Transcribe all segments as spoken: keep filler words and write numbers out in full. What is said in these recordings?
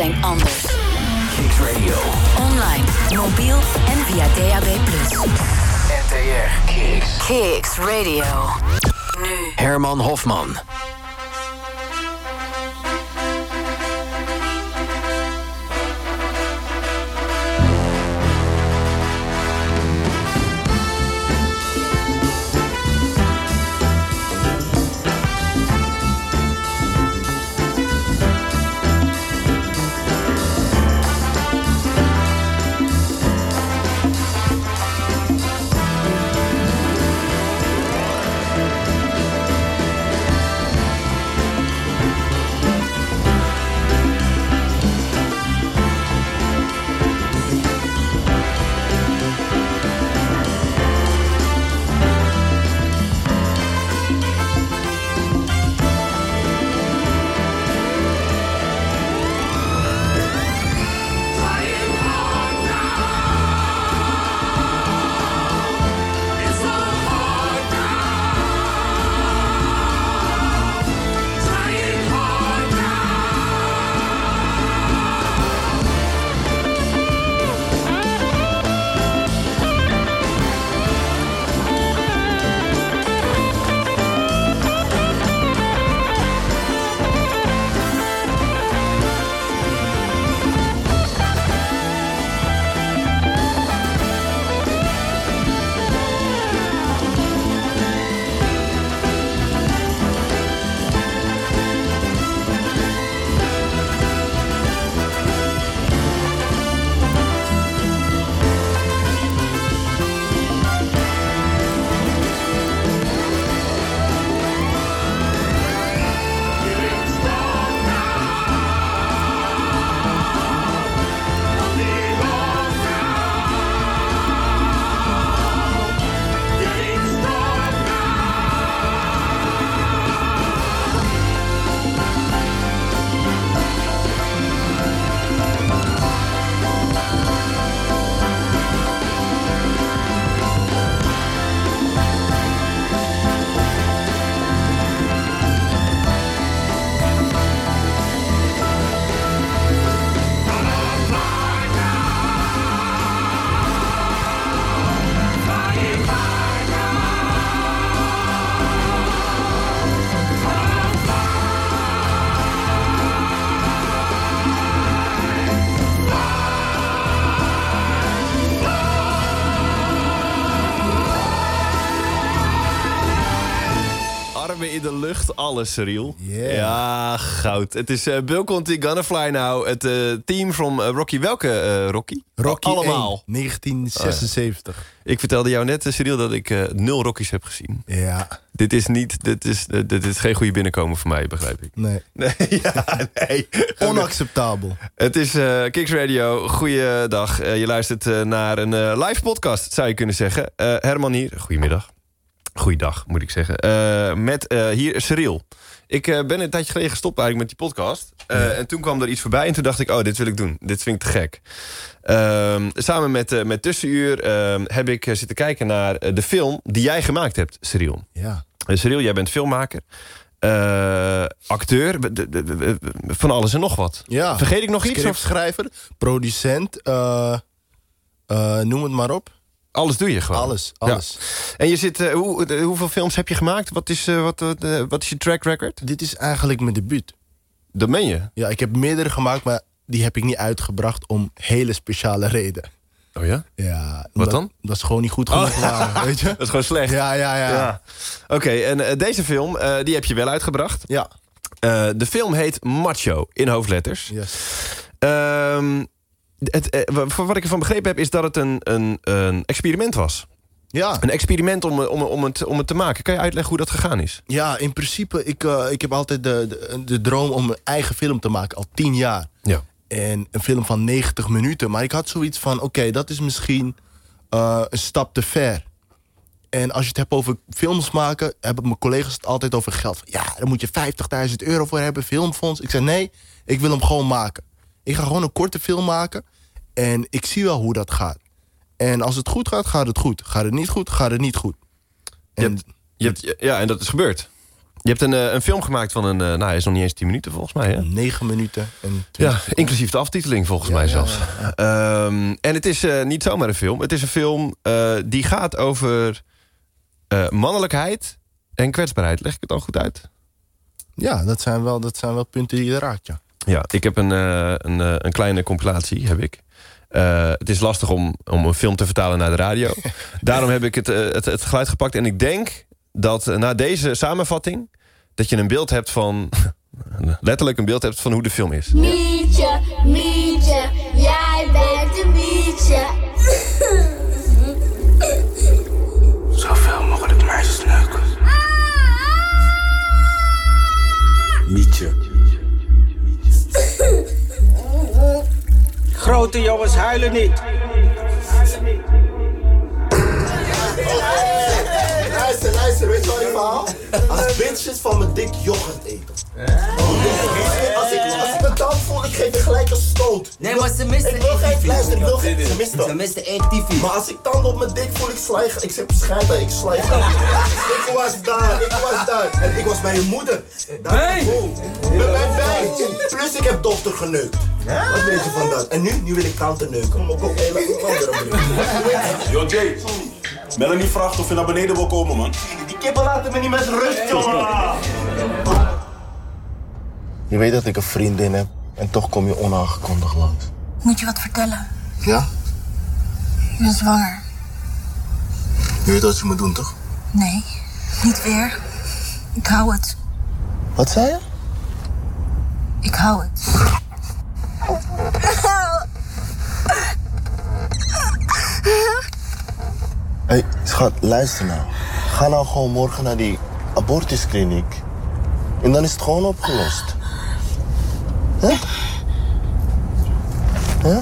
zijn anders. Kicks Radio. Online, mobiel en via D A B plus. N T R Kicks. Kicks Radio. Nu. Herman Hofman. In de lucht, alles, Cyril. Yeah. Ja, goud. Het is uh, Bill Conti, Gonna Fly Now. Het uh, team from uh, Rocky. Welke uh, Rocky? Rocky Allemaal. één, negentien zesenzeventig. Oh, ja. Ik vertelde jou net, uh, Cyril, dat ik uh, nul Rockies heb gezien. Ja. Dit is niet, dit is, uh, dit is geen goede binnenkomen voor mij, begrijp ik. Nee. Nee, ja, nee. Onacceptabel. Het is uh, Kicks Radio. Goeiedag. Uh, je luistert uh, naar een uh, live podcast, zou je kunnen zeggen. Uh, Herman hier. Goedemiddag. Goeiedag, moet ik zeggen. Uh, met uh, hier Cyril. Ik uh, ben een tijdje geleden gestopt eigenlijk met die podcast. Uh, ja. En toen kwam er iets voorbij en toen dacht ik... oh, dit wil ik doen. Dit vind ik te gek. Uh, samen met, uh, met Tussenuur uh, heb ik uh, zitten kijken naar uh, de film... die jij gemaakt hebt, Cyril. Ja. Uh, Cyril, jij bent filmmaker. Uh, acteur. De, de, de, van alles en nog wat. Ja. Vergeet ik nog iets? Scriptschrijver, producent, uh, uh, noem het maar op. Alles doe je gewoon? Alles, alles. Ja. En je zit, uh, hoe, de, hoeveel films heb je gemaakt? Wat is, uh, wat, uh, wat is je track record? Dit is eigenlijk mijn debuut. Dat meen je? Ja, ik heb meerdere gemaakt, maar die heb ik niet uitgebracht om hele speciale reden. Oh ja? Ja. Wat dan? Dat is gewoon niet goed genoeg. Oh. Waar, weet je? Dat is gewoon slecht. Ja, ja, ja. ja. Oké, okay, en uh, deze film, uh, die heb je wel uitgebracht. Ja. Uh, de film heet Macho, in hoofdletters. Yes. Um, het, uh, wat ik ervan begrepen heb, is dat het een, een, een experiment was. Ja. Een experiment om, om, om, het, om het te maken. Kan je uitleggen hoe dat gegaan is? Ja, in principe, ik, uh, ik heb altijd de, de, de droom om een eigen film te maken. Al tien jaar. Ja. En een film van negentig minuten. Maar ik had zoiets van, oké, okay, dat is misschien uh, een stap te ver. En als je het hebt over films maken, hebben mijn collega's het altijd over geld. Ja, daar moet je vijftigduizend euro voor hebben, filmfonds. Ik zei, nee, ik wil hem gewoon maken. Ik ga gewoon een korte film maken. En ik zie wel hoe dat gaat. En als het goed gaat, gaat het goed. Gaat het niet goed, gaat het niet goed. En, je hebt, je hebt, ja, en dat is gebeurd. Je hebt een, uh, een film gemaakt van een... Uh, nou, hij is nog niet eens tien minuten volgens mij, hè? Negen minuten en Ja, inclusief de aftiteling volgens ja, mij zelfs. Ja, ja. Um, en het is uh, niet zomaar een film. Het is een film uh, die gaat over uh, mannelijkheid en kwetsbaarheid. Leg ik het al goed uit? Ja, dat zijn wel, dat zijn wel punten die je raakt, ja. Ja, ik heb een, uh, een, uh, een kleine compilatie, heb ik. Uh, het is lastig om, om een film te vertalen naar de radio. Daarom heb ik het, uh, het, het geluid gepakt. En ik denk dat uh, na deze samenvatting... dat je een beeld hebt van... letterlijk een beeld hebt van hoe de film is. Mietje, Mietje, jij bent een Mietje. Zoveel mogelijk meisjes neuken. Mietje. Grote jongens huilen niet. Luister, luister, weet je wat ik verhaal? Als bitches van mijn dik yoghurt eten. Als ik, als ik me dan voel, ik geef je gelijk een stoot. Nee, maar ze misten Ik wil geen, luister, ik wil geen, ze misten. Ze misten één tyfie. Maar als ik dan op mijn dik voel, ik slijg, ik zit bescheiden, ik slijg. Ik was daar, ik was daar. En ik was bij je moeder. Nee! Bij mijn bij. Plus ik heb dochter geneukt. Wat weet je van dat? En nu? Nu wil ik tante neuken. Maar ook heel erg. Yo Jay, Melanie vraagt of je naar beneden wil komen, man. Die kippen laten me niet met rust, jongen. Je weet dat ik een vriendin heb en toch kom je onaangekondigd langs. Moet je wat vertellen? Ja? Ik ben zwanger. Je weet wat je moet doen, toch? Nee, niet weer. Ik hou het. Wat zei je? Ik hou het. Hé, hey, schat, luister nou. Ga nou gewoon morgen naar die abortuskliniek. En dan is het gewoon opgelost. Huh? Huh?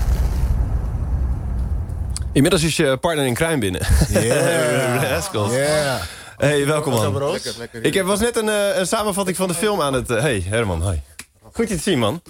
Inmiddels is je partner in crime binnen. Yeah. Rascals. Yeah. Hey, welkom man. Lekker, lekker. Ik heb, was net een, uh, een samenvatting van de film aan het... Uh, hey, Herman, hoi. Goed je te zien, man.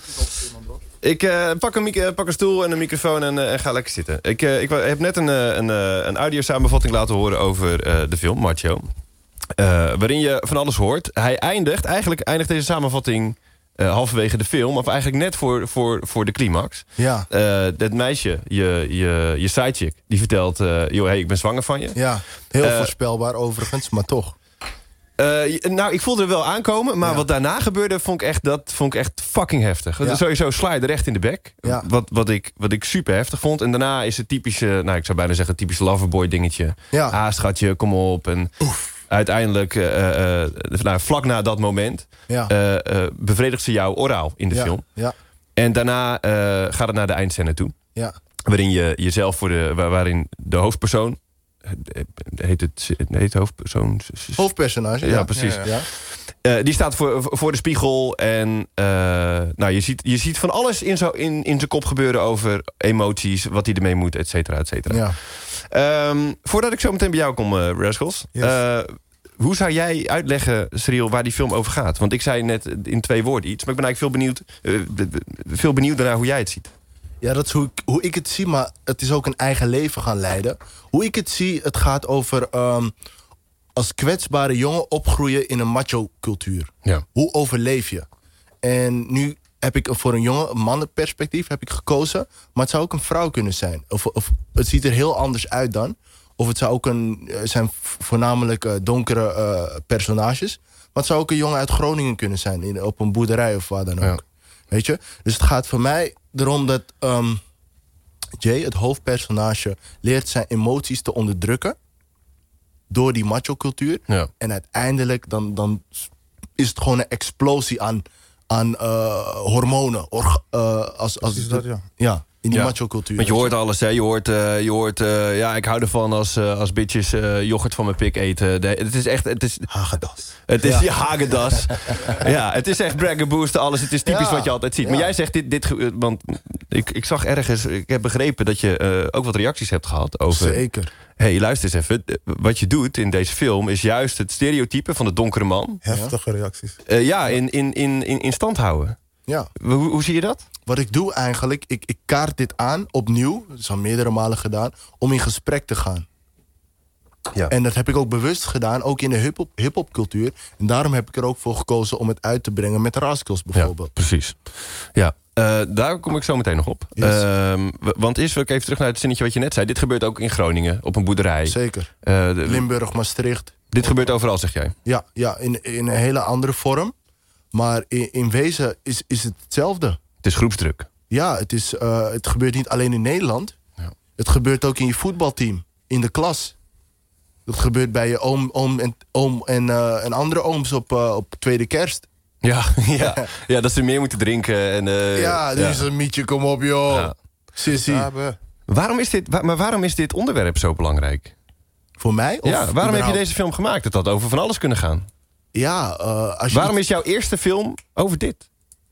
Ik uh, pak, een micro, pak een stoel en een microfoon en, uh, en ga lekker zitten. Ik, uh, ik heb net een, uh, een, uh, een audio-samenvatting laten horen over uh, de film, Macho. Uh, waarin je van alles hoort. Hij eindigt, eigenlijk eindigt deze samenvatting... Uh, halverwege de film, of eigenlijk net voor, voor, voor de climax. Ja. Uh, dat meisje, je, je, je sidechick, die vertelt... Uh, joh, hey, ik ben zwanger van je. Ja, heel uh, voorspelbaar overigens, maar toch. Uh, nou, ik voelde er wel aankomen, maar ja. wat daarna gebeurde... vond ik echt, dat vond ik echt fucking heftig. Ja. Sowieso sla je er recht in de bek. Ja. Wat, wat, ik, wat ik super heftig vond. En daarna is het typische, nou, ik zou bijna zeggen... typische loverboy dingetje. Ja. Ah, schatje, kom op. En Oef. uiteindelijk, uh, uh, nou, vlak na dat moment... Ja. Uh, uh, bevredigt ze jou oraal in de ja. film. Ja. En daarna uh, gaat het naar de eindscène toe. Ja. Waarin je jezelf voor de... waarin de hoofdpersoon... heet het, heet de hoofdpersoon... Hoofdpersonage. Ja, Ja, precies. Ja, ja. Uh, die staat voor, voor de spiegel en uh, nou, je, ziet, je ziet van alles in, zo, in, in zijn kop gebeuren over emoties, wat hij ermee moet, et cetera, et cetera. Ja. Um, voordat ik zo meteen bij jou kom, uh, Rascals. Yes. Uh, hoe zou jij uitleggen, Cyril, waar die film over gaat? Want ik zei net in twee woorden iets, maar ik ben eigenlijk veel benieuwd, uh, veel benieuwd naar hoe jij het ziet. Ja, dat is hoe ik, hoe ik het zie, maar het is ook een eigen leven gaan leiden. Hoe ik het zie, het gaat over um, als kwetsbare jongen opgroeien in een macho-cultuur. Ja. Hoe overleef je? En nu heb ik voor een jongen, een mannenperspectief, heb ik gekozen. Maar het zou ook een vrouw kunnen zijn. Of, of het ziet er heel anders uit dan. Of het zou ook een, zijn voornamelijk uh, donkere uh, personages. Maar het zou ook een jongen uit Groningen kunnen zijn. In, op een boerderij of waar dan ook. Ja. Weet je? Dus het gaat voor mij erom dat um, Jay, het hoofdpersonage, leert zijn emoties te onderdrukken. Door die macho-cultuur. Ja. En uiteindelijk dan, dan is het gewoon een explosie aan, aan uh, hormonen. Or, uh, als, als dat, ja. ja, in die ja. macho-cultuur. Want je hoort alles, hè. Je hoort, uh, je hoort uh, ja, ik hou ervan als, uh, als bitches uh, yoghurt van mijn pik eten. De, het is echt... Het is, Haagendas. Het is ja. die Haagendas. Ja, het is echt bragger booster, alles. Het is typisch ja. wat je altijd ziet. Ja. Maar jij zegt dit... dit want ik, ik zag ergens... Ik heb begrepen dat je uh, ook wat reacties hebt gehad over... Zeker. Hé, hey, luister eens even. Wat je doet in deze film is juist het stereotype van de donkere man. Heftige reacties. Uh, ja, in, in, in, in, in stand houden. Ja. Hoe, hoe zie je dat? Wat ik doe eigenlijk, ik, ik kaart dit aan opnieuw. Dat is al meerdere malen gedaan. Om in gesprek te gaan. Ja. En dat heb ik ook bewust gedaan, ook in de hiphop, hiphop cultuur. En daarom heb ik er ook voor gekozen om het uit te brengen met Rascals bijvoorbeeld. Ja, precies. Ja, uh, daar kom ik zo meteen nog op. Yes. Uh, want eerst wil ik even terug naar het zinnetje wat je net zei. Dit gebeurt ook in Groningen, op een boerderij. Zeker. Uh, de, Limburg, Maastricht. Dit gebeurt overal, zeg jij? Ja, ja in, in een hele andere vorm. Maar in, in wezen is, is het hetzelfde. Het is groepsdruk. Ja, het, is, uh, het gebeurt niet alleen in Nederland. Ja. Het gebeurt ook in je voetbalteam, in de klas. Dat gebeurt bij je oom, oom, en, oom en, uh, en andere ooms op, uh, op tweede kerst. Ja, ja. ja, dat ze meer moeten drinken. En, uh, ja, dit ja. is een mietje, kom op joh. Ja. Sissy. Ja, waarom is dit, maar waarom is dit onderwerp zo belangrijk? Voor mij? Of ja, waarom überhaupt? Heb je deze film gemaakt? Het had over van alles kunnen gaan. Ja, uh, als je waarom het... is jouw eerste film over dit?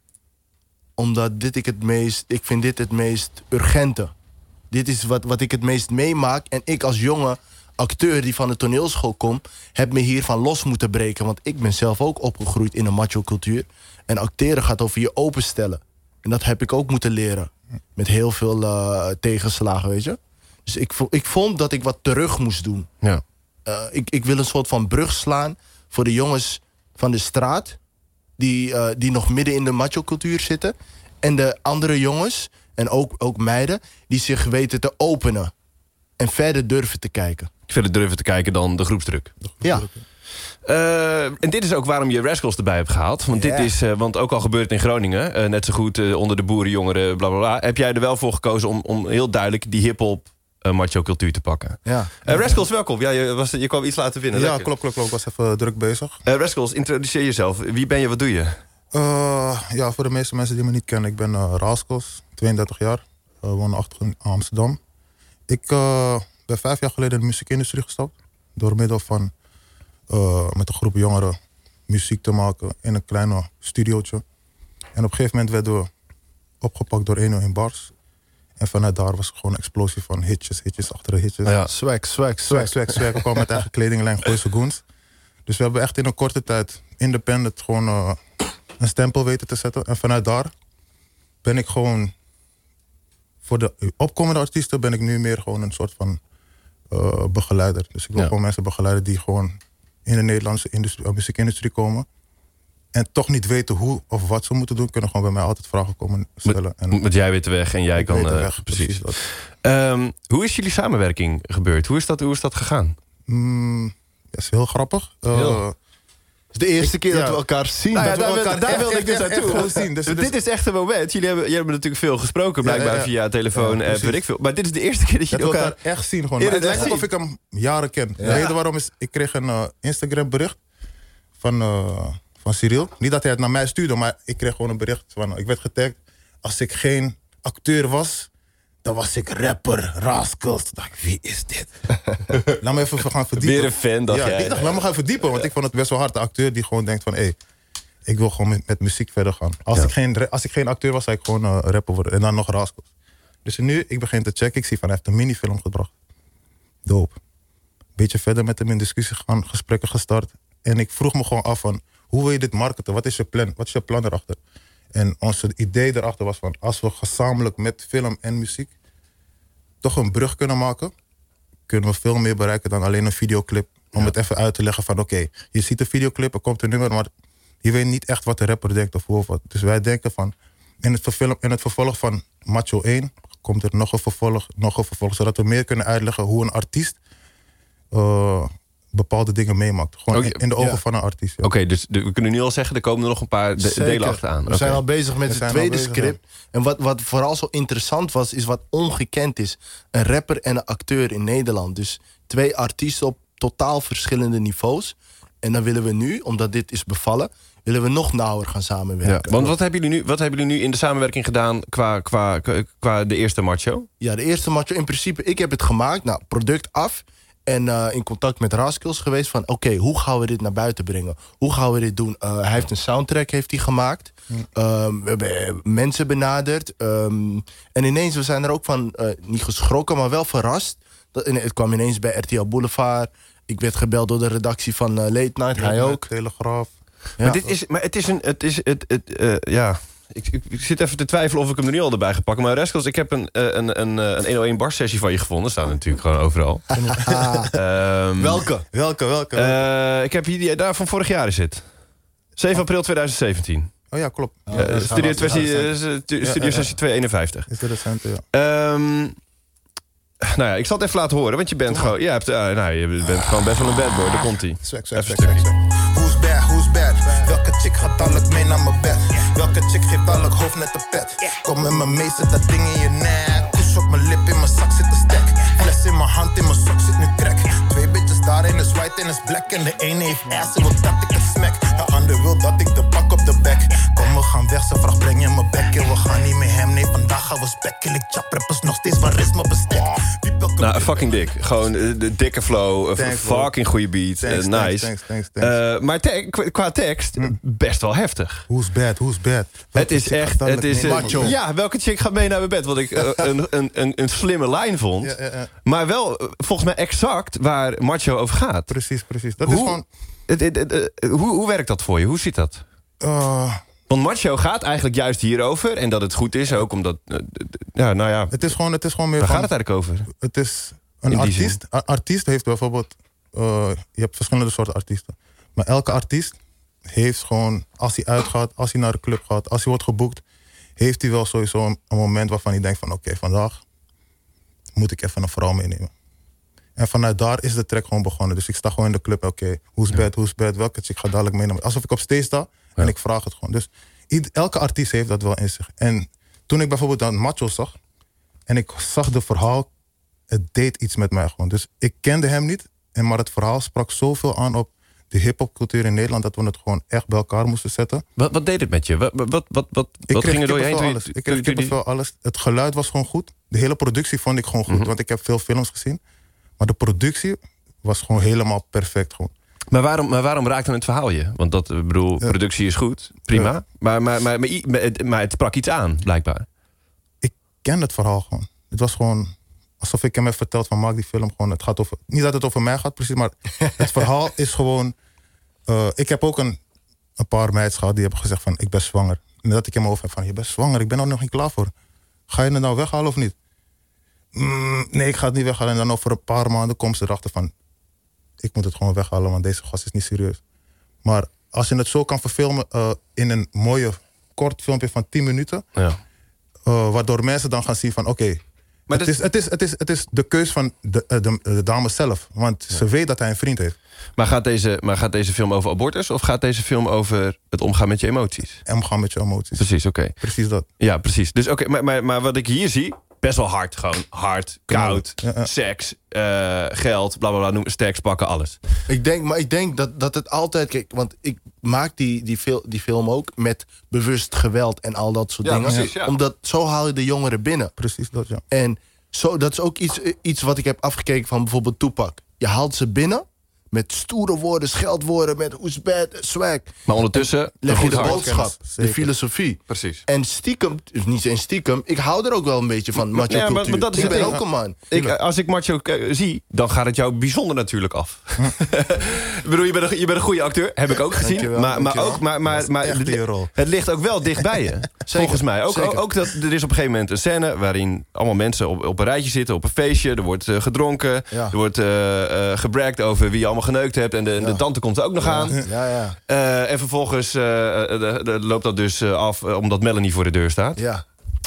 Omdat dit ik het meest, ik vind dit het meest urgente. Dit is wat, wat ik het meest meemaak. En ik als jonge acteur die van de toneelschool komt, heb me hiervan los moeten breken. Want ik ben zelf ook opgegroeid in een macho-cultuur. En acteren gaat over je openstellen. En dat heb ik ook moeten leren. Met heel veel uh, tegenslagen, weet je. Dus ik, ik vond dat ik wat terug moest doen. Ja. Uh, ik, ik wil een soort van brug slaan voor de jongens van de straat, die, uh, die nog midden in de macho-cultuur zitten. En de andere jongens, en ook, ook meiden, die zich weten te openen. En verder durven te kijken. Verder durven te kijken dan de groepsdruk. De groepsdruk. Ja. Uh, en dit is ook waarom je Rascals erbij hebt gehaald. Want, yeah. dit is, uh, want ook al gebeurt het in Groningen, uh, net zo goed uh, onder de boerenjongeren, bla bla bla, heb jij er wel voor gekozen om, om heel duidelijk die hip-hop uh, macho-cultuur te pakken. Ja. Uh, Rascals, welkom. Ja, je, was, je kwam iets laten winnen. Ja, Lekker. klopt, klopt, klopt. Ik was even uh, druk bezig. Uh, Rascals, introduceer jezelf. Wie ben je, wat doe je? Uh, ja, voor de meeste mensen die me niet kennen, ik ben uh, Rascals, tweeëndertig jaar. Uh, woonachtig in Amsterdam. Ik uh, ben vijf jaar geleden in de muziekindustrie gestapt. Door middel van uh, met een groep jongeren muziek te maken in een kleine studiootje. En op een gegeven moment werden we opgepakt door honderdéén Bars. En vanuit daar was het gewoon een explosie van hitjes, hitjes achter de hitjes. Ja. Swag, swag, swag, swag, swag. We kwamen met eigen kledinglijn Gooise Goens. Dus we hebben echt in een korte tijd independent gewoon uh, een stempel weten te zetten. En vanuit daar ben ik gewoon, voor de opkomende artiesten ben ik nu meer gewoon een soort van uh, begeleider. Dus ik wil ja. gewoon mensen begeleiden die gewoon in de Nederlandse industrie, uh, muziekindustrie komen. En toch niet weten hoe of wat ze moeten doen, kunnen gewoon bij mij altijd vragen komen stellen. En want jij weet de weg en jij kan weet de uh, weg, precies. precies um, hoe is jullie samenwerking gebeurd? Hoe is dat, hoe is dat gegaan? Mm, dat is heel grappig. Heel. Uh, Het is de eerste ik, keer ja. dat we elkaar zien. Nou ja, dat we daar elkaar wil, daar wilde ik dus echt, naartoe. echt, echt zien. Dus, dus, dus, dit is echt een moment. Jullie hebben, jullie hebben natuurlijk veel gesproken, blijkbaar ja, ja, ja. via telefoon, ja, app, weet ik veel. Maar dit is de eerste keer dat jullie elkaar, elkaar echt zien. Gewoon. Het lijkt alsof ik hem jaren ken. Ja. De reden waarom is, ik kreeg een uh, Instagram bericht van, uh, van Cyril. Niet dat hij het naar mij stuurde, maar ik kreeg gewoon een bericht van, ik werd getagd. Als ik geen acteur was, dan was ik rapper, Rascals. Dacht ik, wie is dit? Laat me even gaan verdiepen. Weer een fan, dacht ja, jij. Ik dacht, laat me gaan verdiepen, want ik vond het best wel hard. De acteur die gewoon denkt van, hé, hey, ik wil gewoon met, met muziek verder gaan. Als, ja. ik geen, als ik geen acteur was, zou ik gewoon uh, rapper worden. En dan nog Rascals. Dus nu, ik begin te checken. Ik zie van, hij heeft een minifilm gebracht. Dope. Beetje verder met hem in discussie gaan, gesprekken gestart. En ik vroeg me gewoon af van, hoe wil je dit marketen? Wat is je plan? Wat is je plan erachter? En ons idee erachter was van, als we gezamenlijk met film en muziek toch een brug kunnen maken, kunnen we veel meer bereiken dan alleen een videoclip. Om ja. het even uit te leggen van, oké, okay, je ziet een videoclip, er komt een nummer, maar je weet niet echt wat de rapper denkt of hoe of wat. Dus wij denken van, in het, vervolg, in het vervolg van Macho één komt er nog een vervolg, nog een vervolg, zodat we meer kunnen uitleggen hoe een artiest uh, bepaalde dingen meemaakt. Gewoon okay. in, in de ogen ja. van een artiest. Ja. Oké, okay, dus de, we kunnen nu al zeggen, er komen er nog een paar de, delen achteraan. We okay. zijn al bezig met we het tweede script. Ja. En wat, wat vooral zo interessant was, is wat ongekend is. Een rapper en een acteur in Nederland. Dus twee artiesten op totaal verschillende niveaus. En dan willen we nu, omdat dit is bevallen, willen we nog nauwer gaan samenwerken. Ja, want wat hebben jullie nu, wat hebben jullie nu in de samenwerking gedaan qua, qua, qua de eerste Macho? Ja, de eerste Macho, in principe, ik heb het gemaakt. Nou, product af. En uh, in contact met Rascals geweest van, oké, okay, hoe gaan we dit naar buiten brengen? Hoe gaan we dit doen? Uh, hij heeft een soundtrack heeft hij gemaakt. Um, we hebben mensen benaderd. Um, en ineens, we zijn er ook van, uh, niet geschrokken, maar wel verrast. Dat, en het kwam ineens bij R T L Boulevard. Ik werd gebeld door de redactie van uh, Late Night, ja, hij ook. Telegraaf. Ja. Maar, dit is, maar het is een, het is, het, het, uh, ja... Ik, ik, ik zit even te twijfelen of ik hem er nu al erbij ga pakken. Maar Rascals, ik heb een, een, een, een, een honderdéén bar sessie van je gevonden. Staan natuurlijk gewoon overal. um, Welke? Welke, welke? Uh, ik heb hier die daar van vorig jaar is het. zeven april tweeduizend zeventien. Oh ja, klopt. Uh, uh, studio studio sessie tweehonderdeenenvijftig. Is de recente, ja. Um, nou ja, ik zal het even laten horen, want je bent gewoon... Ja, hebt, uh, nou, je bent gewoon best wel een bad boy, daar komt hij. Swag, swag, swag, swag. Who's bad, who's bad? Welke chick gaat dadelijk mee naar mijn bed? Welke chick geeft dadelijk hoofd net de pet? Kom met me mee, zet dat ding in je nek. Kus op mijn lip, in mijn zak zit een stek. Fles in mijn hand, in mijn sok zit nu crack. Twee bitches daar, één is white en is black. En de ene heeft ass, en wil dat ik het smack. De ander wil dat ik de pak op de bek. Kom, we gaan weg, ze vraagt breng je mijn bek. En we gaan niet met hem, nee, vandaag gaan we spekken. Ik chap rappers nog steeds, waar is mijn bestek? Nou, fucking dik. Gewoon uh, de dikke flow, uh, thanks, fucking goede beat, thanks, uh, thanks, nice. Thanks, thanks, thanks. Uh, maar te qua tekst, hm. best wel heftig. Who's bad, who's bad? Het is echt, het is... Uh, macho. Ja, welke chick gaat mee naar mijn bed? Wat ik uh, een, een, een, een slimme lijn vond. Ja, ja, ja. Maar wel, uh, volgens mij exact waar Macho over gaat. Precies, precies. Dat hoe, is gewoon... Het, het, het, het, hoe, hoe werkt dat voor je? Hoe zit dat? Uh, Want Macho gaat eigenlijk juist hierover. En dat het goed is ook, omdat... Uh, ja, nou ja. Het is gewoon, het is gewoon meer waar van... gaat het eigenlijk over? Het is... Een artiest, een artiest heeft bijvoorbeeld... Uh, je hebt verschillende soorten artiesten. Maar elke artiest heeft gewoon... Als hij uitgaat, als hij naar de club gaat... Als hij wordt geboekt... Heeft hij wel sowieso een, een moment waarvan hij denkt van... Oké, okay, vandaag moet ik even een vrouw meenemen. En vanuit daar is de track gewoon begonnen. Dus ik sta gewoon in de club. Oké, okay, who's ja. bad, who's bad? Welke chick ga dadelijk meenemen? Alsof ik op stage sta en ja. ik vraag het gewoon. Dus ieder, elke artiest heeft dat wel in zich. En toen ik bijvoorbeeld dan Macho zag... En ik zag de verhaal... Het deed iets met mij gewoon. Dus ik kende hem niet. En maar het verhaal sprak zoveel aan op de hiphopcultuur in Nederland... dat we het gewoon echt bij elkaar moesten zetten. Wat, wat deed het met je? Wat, wat, wat, wat, ik wat ging er door je heen? Alles. Ik kreeg kippenvel, alles. Het geluid was gewoon goed. De hele productie vond ik gewoon goed. Mm-hmm. Want ik heb veel films gezien. Maar de productie was gewoon helemaal perfect. Gewoon. Maar waarom, maar waarom raakte het verhaal je? Want dat, ik bedoel, ja. productie is goed. Prima. Ja. Maar, maar, maar, maar, maar, maar het sprak iets aan, blijkbaar. Ik ken het verhaal gewoon. Het was gewoon... Alsof ik hem heb verteld van maak die film gewoon. Het gaat over, niet dat het over mij gaat precies, maar het verhaal is gewoon... Uh, ik heb ook een, een paar meisjes gehad die hebben gezegd van ik ben zwanger. En dat ik hem over heb van je bent zwanger, ik ben er nog niet klaar voor. Ga je het nou weghalen of niet? Mm, nee, ik ga het niet weghalen. En dan over een paar maanden komt ze erachter van ik moet het gewoon weghalen, want deze gast is niet serieus. Maar als je het zo kan verfilmen uh, in een mooie kort filmpje van tien minuten... Ja. Uh, waardoor mensen dan gaan zien van oké... Okay, Maar het, is, het, is, het, is, het is de keus van de, de, de dame zelf. Want ja. ze weet dat hij een vriend heeft. Maar gaat, deze, maar gaat deze film over abortus? Of gaat deze film over het omgaan met je emoties? Omgaan met je emoties. Precies, oké. Okay. Precies dat. Ja, precies. Dus oké, okay, maar, maar, maar wat ik hier zie... Best wel hard, gewoon hard, koud, ja, ja. seks, uh, geld, bla bla bla, stacks pakken, alles. Ik denk, maar ik denk dat, dat het altijd... Kijk, want ik maak die, die, fil, die film ook met bewust geweld en al dat soort ja, dingen. Precies, ja. Omdat zo haal je de jongeren binnen. Precies dat, ja. En zo, dat is ook iets, iets wat ik heb afgekeken van bijvoorbeeld Tupac. Je haalt ze binnen met stoere woorden, scheldwoorden, met who's bad, swag. Maar ondertussen leg je de hard. boodschap, de filosofie. Precies. En stiekem, dus niet eens stiekem, ik hou er ook wel een beetje van macho ja, cultuur. maar, maar dat is ik ben het, ook een man. Ik, als ik macho uh, zie, dan gaat het jou bijzonder natuurlijk af. Ik bedoel, je bent, een, je bent een goede acteur, heb ik ook gezien. Dankjewel, maar, maar, ook, maar, maar, maar het, het ligt ook wel dicht bij je. Zeker, volgens mij. Ook, ook, ook dat, er is op een gegeven moment een scène waarin allemaal mensen op, op een rijtje zitten, op een feestje. Er wordt uh, gedronken, ja. er wordt uh, uh, gebragd over wie je allemaal geneukt hebt. En de, ja. de tante komt er ook nog ja. aan. Ja, ja. Uh, en vervolgens uh, de, de, loopt dat dus uh, af uh, omdat Melanie voor de deur staat. Ja.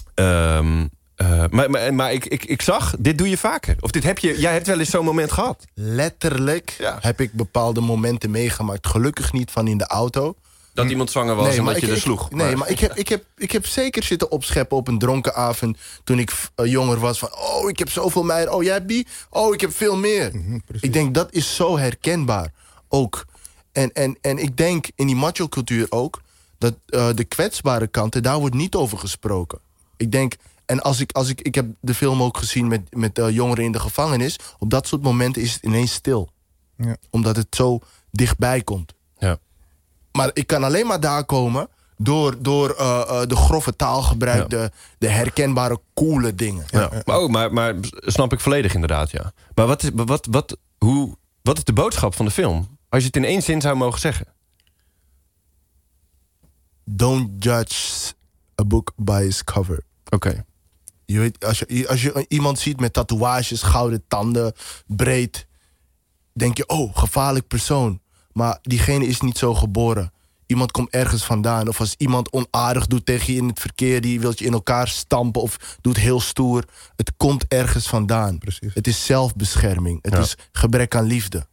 Um, uh, maar maar, maar ik, ik, ik zag, dit doe je vaker. Of dit heb je, jij hebt wel eens zo'n moment gehad. Letterlijk ja. heb ik bepaalde momenten meegemaakt. Gelukkig niet van in de auto. Dat hm. iemand zwanger was nee, en dat je er sloeg. Nee, maar, maar ik, heb, ik, heb, ik heb zeker zitten opscheppen op een dronken avond... toen ik uh, jonger was van... oh, ik heb zoveel meiden. Oh, jij hebt die? Oh, ik heb veel meer. Mm-hmm, ik denk, dat is zo herkenbaar. Ook. En, en, en ik denk in die macho-cultuur ook... dat uh, de kwetsbare kanten, daar wordt niet over gesproken. Ik denk... En als ik, als ik, ik heb de film ook gezien met, met uh, jongeren in de gevangenis... op dat soort momenten is het ineens stil. Ja. Omdat het zo dichtbij komt. Ja. Maar ik kan alleen maar daar komen door, door uh, uh, de grove taalgebruik... Ja. De, de herkenbare, coole dingen. Ja. Ja. Maar, oh, maar, maar snap ik volledig inderdaad, ja. Maar wat is, wat, wat, hoe, wat is de boodschap van de film? Als je het in één zin zou mogen zeggen. Don't judge A book by its cover. Oké. Okay. Je weet, als je, als je iemand ziet met tatoeages, gouden tanden, breed, denk je, oh, gevaarlijk persoon. Maar diegene is niet zo geboren. Iemand komt ergens vandaan. Of als iemand onaardig doet tegen je in het verkeer, die wil je in elkaar stampen of doet heel stoer. Het komt ergens vandaan. Precies. Het is zelfbescherming. Het ja. is gebrek aan liefde.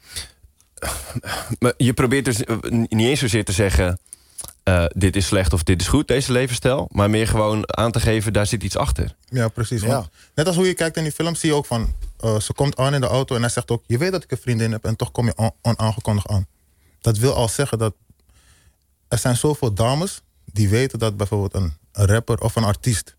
Maar je probeert dus niet eens zozeer te zeggen, Uh, dit is slecht of dit is goed, deze levensstijl. Maar meer gewoon aan te geven, daar zit iets achter. Ja, precies. Ja. Net als hoe je kijkt in die film, zie je ook van, Uh, ze komt aan in de auto en hij zegt ook, je weet dat ik een vriendin heb en toch kom je on- onaangekondigd aan. Dat wil al zeggen dat er zijn zoveel dames die weten dat bijvoorbeeld een, een rapper of een artiest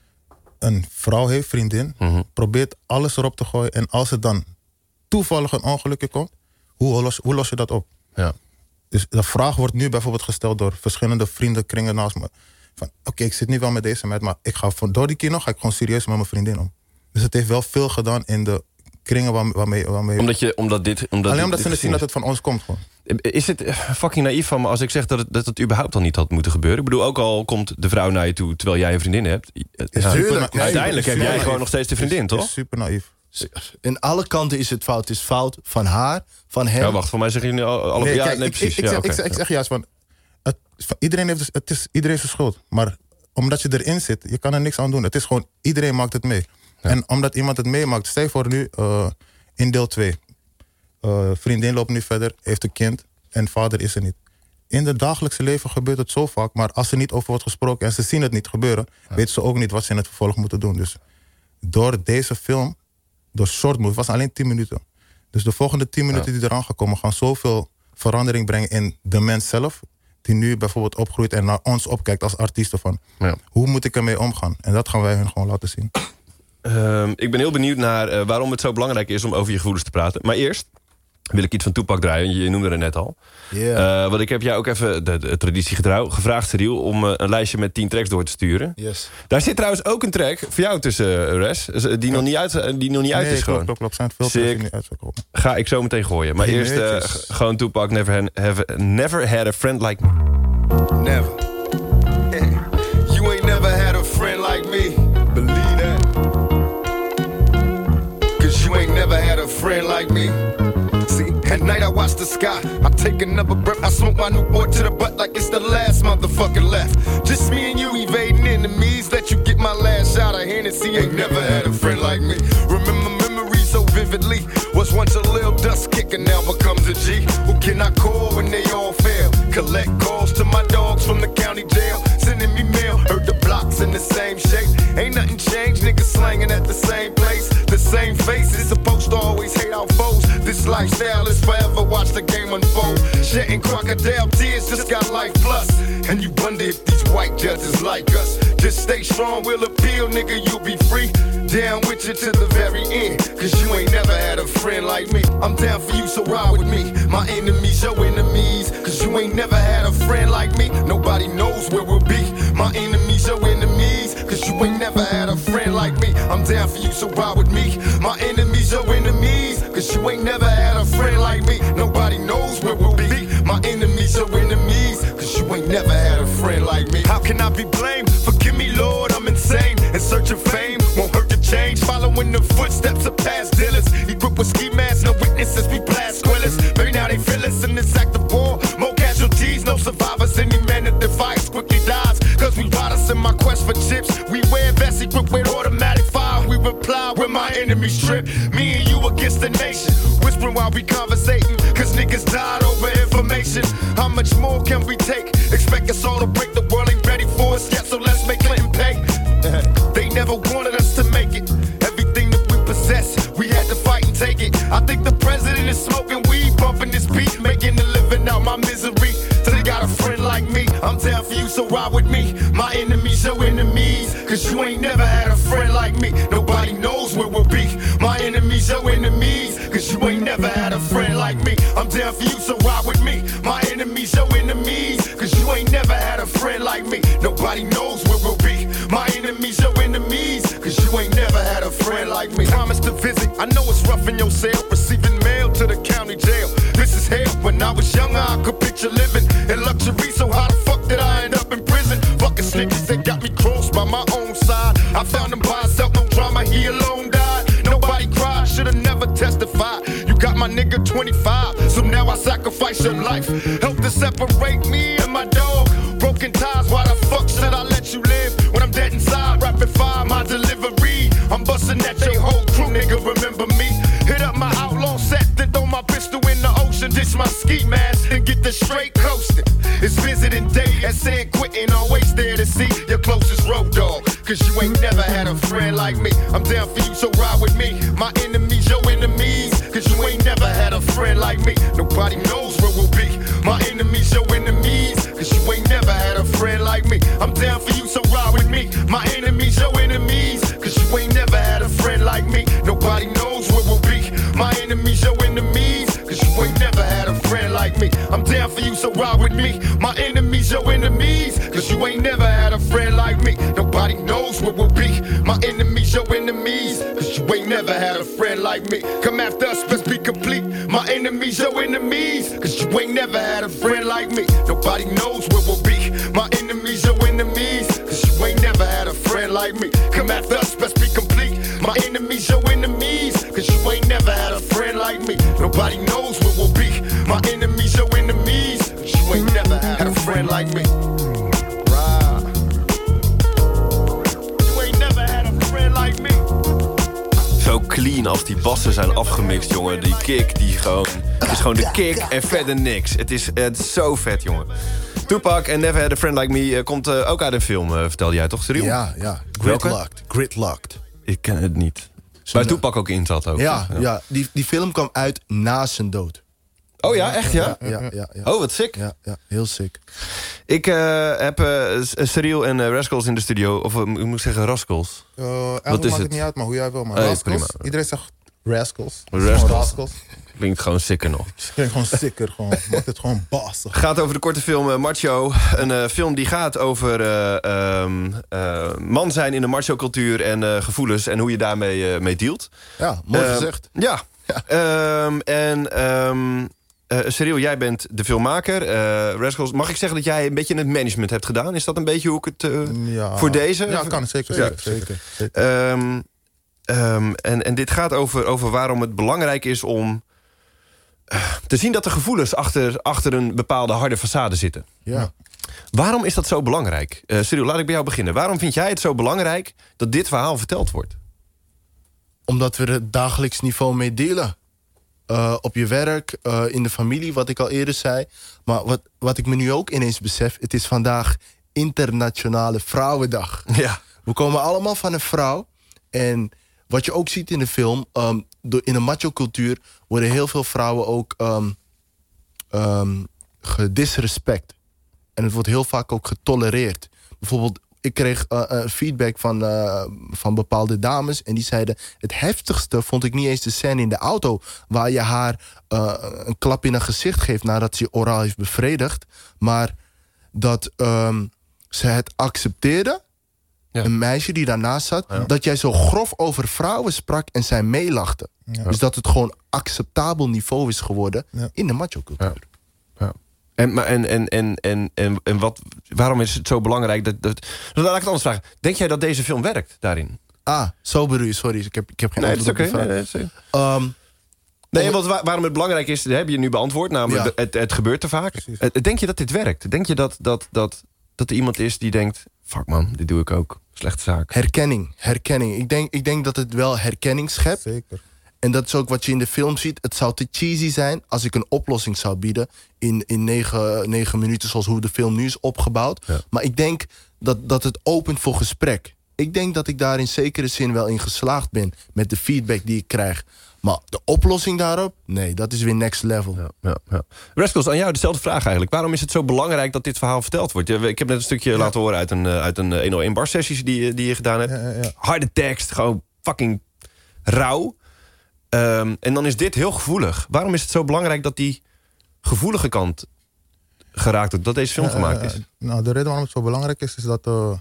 een vrouw heeft, vriendin, mm-hmm. probeert alles erop te gooien. En als het dan toevallig een ongelukje komt, hoe los, hoe los je dat op? Ja. Dus de vraag wordt nu bijvoorbeeld gesteld door verschillende vriendenkringen naast me. Van oké, okay, ik zit nu wel met deze meid, maar ik ga van door die keer nog ga ik gewoon serieus met mijn vriendin om. Dus het heeft wel veel gedaan in de kringen waar, waarmee, waarmee... Omdat je, omdat dit... Omdat Alleen omdat dit ze zien dat het van ons komt gewoon. Is het fucking naïef van me als ik zeg dat het, dat het überhaupt al niet had moeten gebeuren? Ik bedoel, ook al komt de vrouw naar je toe terwijl jij een vriendin hebt. Ja, super, na- nee, uiteindelijk heb jij naïef. Gewoon nog steeds de vriendin, is, toch? Is super naïef. In alle kanten is het fout. Het is fout van haar, van hem. Ja, wacht, voor mij zeggen jullie alle... Nee, ja, kijk, nee, ik, precies. ik, ik, ja, zeg, okay. ik, zeg, ik zeg juist van, het, iedereen heeft dus, het is iedereen zijn schuld. Maar omdat je erin zit, je kan er niks aan doen. Het is gewoon, iedereen maakt het mee. Ja. En omdat iemand het meemaakt, stel je voor nu uh, in deel twee. Uh, vriendin loopt nu verder, heeft een kind en vader is er niet. In het dagelijkse leven gebeurt het zo vaak, maar als er niet over wordt gesproken en ze zien het niet gebeuren, ja. weten ze ook niet wat ze in het vervolg moeten doen. Dus door deze film, door short movie, was alleen tien minuten. Dus de volgende tien minuten ja. die eraan gaan komen, gaan zoveel verandering brengen in de mens zelf, die nu bijvoorbeeld opgroeit en naar ons opkijkt als artiesten van, ja. hoe moet ik ermee omgaan? En dat gaan wij hun gewoon laten zien. Uh, ik ben heel benieuwd naar uh, waarom het zo belangrijk is om over je gevoelens te praten. Maar eerst wil ik iets van Tupac draaien. Je noemde het net al. Yeah. Uh, want ik heb jou ook even, de, de traditie getrouw, gevraagd, Cyril, om uh, een lijstje met tien tracks door te sturen. Yes. Daar zit trouwens ook een track voor jou tussen, uh, Res, die nog niet uit, die nog niet uit nee, is gewoon. Klopt, klopt, klopt. Zijn veel tracks niet uitgekomen. Ga ik zo meteen gooien. Maar nee, eerst uh, g- gewoon Tupac, never, have, never had a friend like me. Never. You ain't never had a friend like me. Believe that. Cause you ain't never had a friend like me. See, at night I watch the sky. I take another breath. I smoke my Newport to the butt like it's the last motherfucker left. Just me and you evading enemies. Let you get my last shot of Hennessy. Ain't never had a friend like me. Remember memories so vividly. Was once a little dust kicker, now becomes a G. Who can I call when they all fail? Collect calls to my dogs from the county jail. Sending me mail, heard the blocks in the same shape. Ain't nothing changed, niggas slanging at the same place. The same faces, supposed to always hate our foes. This lifestyle is forever, watch the game unfold. Shedding crocodile tears, just got life plus. And you wonder if these white judges like us. Just stay strong, we'll appeal, nigga, you'll be free. Down with you to the very end. Cause you ain't never had a friend like me. I'm down for you, so ride with me. My enemies, your enemies. Cause you ain't never had a friend like me. Nobody knows where we'll be. My enemies, your enemies. Cause you ain't never had a friend like me. I'm down for you, so ride with me. My enemies, your enemies. Cause you ain't never had a friend like me. Nobody knows where we'll be. My enemies, your enemies. Cause you ain't never had a friend like me. How can I be blamed? Forgive me, Lord, I'm insane. In search of fame, won't hurt to change. Following the footsteps of past dealers. Equipped with ski masks, no witnesses, we blast squillers. Maybe now they feel us in this act of war. More casualties, no survivors. Any man that defies quickly dies. Cause we riders in my quest for chips. We wear vests equipped with automatic fire. We reply when my enemies trip. Me and you against the nation. Whispering while we conversating. Cause niggas died over information. How much more can we take? Expect us all to break. The world ain't ready for us yet, so let's make Clinton pay. They never wanted us to make it. Everything that we possess, we had to fight and take it. I think the president is smoking weed, bumping this beat, making a living out my misery. So they got a friend like me. I'm down for you, so ride with me. My enemies, your enemies. Cause you ain't never had a friend like me. Nobody knows where we'll be. My enemies, your enemies. Cause you ain't never had a friend like me. I'm down for you, so ride with me. My enemies, your enemies. Cause you ain't never had a friend like me. Nobody knows where we'll be. My enemies, your enemies. Cause you ain't never had a friend like me. Promise to visit. I know it's rough in your cell. Receiving mail to the county jail. This is hell. When I was younger, I could picture living in luxury. So how the fuck did I end up in prison? Fucking snitches that got me crossed by my own side. I found him by himself, no drama, he alone died. Nobody cried, should've never testified. You got my nigga twenty-five, so now I sacrifice your life. Help to separate me and my dog. Broken ties, why the fuck should I let you live? When I'm dead inside, rapid fire my delivery. I'm busting at your whole crew, nigga, remember me? Hit up my outlaw set, then throw my pistol in the ocean. Ditch my ski mask and get the straight coasting. It's visiting day at San Quentin, always there to see your closest road dog. Cause you ain't never had a friend like me. I'm down for you, so ride with me. My enemies, your enemies. Cause you ain't never had a friend like me. Nobody knows where we'll be. My enemies, your enemies. Cause you ain't never had a friend like me. I'm down for you, so ride with me. My enemies, your enemies. Cause you ain't never had a friend like me. Nobody knows where we'll be. My enemies, your enemies. Cause you ain't never had a friend like me. I'm down for you, so ride with me. My enemies, your enemies. Cause you ain't never had a friend like me. Nobody knows where we'll be. My enemies, your enemies. Cause you ain't never had a friend like me. Come after us, let's be complete. My enemies, your enemies. Cause you ain't never had a friend like me. Nobody knows where we'll be. My enemies, your enemies. Cause you ain't never had a friend like me. Come after us, let's be complete. My enemies, your enemies. Cause you ain't never had a friend like me. Nobody knows where we'll be. My enemies, your enemies. Cause you ain't never had a friend like me. Right. You ain't never had a friend like me. Zo clean als die bassen zijn afgemixt, jongen. Die kick, die gewoon... Het is gewoon de kick en verder niks. Het is, het is zo vet, jongen. Tupac en Never Had a Friend Like Me uh, komt uh, ook uit een film, uh, vertelde jij toch, Cyril? Ja, ja. Gridlocked. Gridlocked. Ik ken het niet. Waar Tupac ook in zat ook. Ja, ja. ja. Die, die film kwam uit na zijn dood. Oh ja, echt ja? Ja, ja, ja, ja. Oh, wat sick. Ja, ja, heel sick. Ik uh, heb uh, Cyril en uh, Rascals in de studio. Of uh, ik moet zeggen Rascals. Uh, Wat maakt het niet uit, maar hoe jij wil. Maar oh, Rascals, prima. Iedereen zegt Rascals. Rascals. Rascals. Klinkt gewoon sicker nog. Klinkt gewoon sicker, gewoon. Maakt het gewoon bassig. Gaat over de korte film uh, Macho. Een uh, film die gaat over uh, um, uh, man zijn in de macho cultuur en uh, gevoelens en hoe je daarmee uh, mee dealt. Ja, mooi uh, gezegd. Ja. ja. Um, en um, uh, Cyril, jij bent de filmmaker. Uh, Rascals, mag ik zeggen dat jij een beetje het management hebt gedaan? Is dat een beetje hoe ik het uh, ja. voor deze? Ja, kan zeker. Ja. zeker, zeker, zeker. Um, um, en, en dit gaat over, over waarom het belangrijk is om te zien dat er gevoelens achter, achter een bepaalde harde façade zitten. Ja. Waarom is dat zo belangrijk? Uh, Cyril, laat ik bij jou beginnen. Waarom vind jij het zo belangrijk dat dit verhaal verteld wordt? Omdat we er dagelijks niveau mee delen. Uh, op je werk, uh, in de familie, wat ik al eerder zei. Maar wat, wat ik me nu ook ineens besef, het is vandaag Internationale Vrouwendag. Ja. We komen allemaal van een vrouw. En wat je ook ziet in de film, um, door, in de macho-cultuur worden heel veel vrouwen ook um, um, gedisrespect. En het wordt heel vaak ook getolereerd. Bijvoorbeeld, ik kreeg uh, uh, feedback van, uh, van bepaalde dames. En die zeiden, het heftigste vond ik niet eens de scène in de auto, waar je haar uh, een klap in haar gezicht geeft nadat ze je oraal heeft bevredigd. Maar dat um, ze het accepteerde. Ja. Een meisje die daarnaast zat. Ja. Dat jij zo grof over vrouwen sprak en zij meelachten. Ja. Dus dat het gewoon acceptabel niveau is geworden, ja, in de macho-cultuur. Ja. Ja. En, en, en, en, en, en, en wat, waarom is het zo belangrijk? Dat, dat, laat ik het anders vragen. Denk jij dat deze film werkt daarin? Ah, zo bedoel je. Sorry, ik heb, ik heb geen nee, antwoord dat op okay. de nee, vraag. nee, nee, um, nee, want waar, waarom het belangrijk is, dat heb je nu beantwoord. Namelijk, ja, het, het gebeurt te vaak. Uh, denk je dat dit werkt? Denk je dat, dat, dat, dat er iemand is die denkt, fuck man, dit doe ik ook. Slechte zaak. Herkenning, herkenning. Ik denk, ik denk dat het wel herkenning schept. Zeker. En dat is ook wat je in de film ziet. Het zou te cheesy zijn als ik een oplossing zou bieden in, in negen, negen minuten, zoals hoe de film nu is opgebouwd. Ja. Maar ik denk dat, dat het opent voor gesprek. Ik denk dat ik daar in zekere zin wel in geslaagd ben met de feedback die ik krijg. Maar de oplossing daarop, nee, dat is weer next level. Ja, ja, ja. Rascals, aan jou dezelfde vraag eigenlijk. Waarom is het zo belangrijk dat dit verhaal verteld wordt? Ik heb net een stukje ja. laten horen uit een, uit een honderdéén bar sessies die, die je gedaan hebt. Ja, ja, ja. Harde tekst, gewoon fucking rauw. Um, en dan is dit heel gevoelig. Waarom is het zo belangrijk dat die gevoelige kant geraakt wordt, dat deze film ja, gemaakt is? Uh, nou, de reden waarom het zo belangrijk is, is dat uh,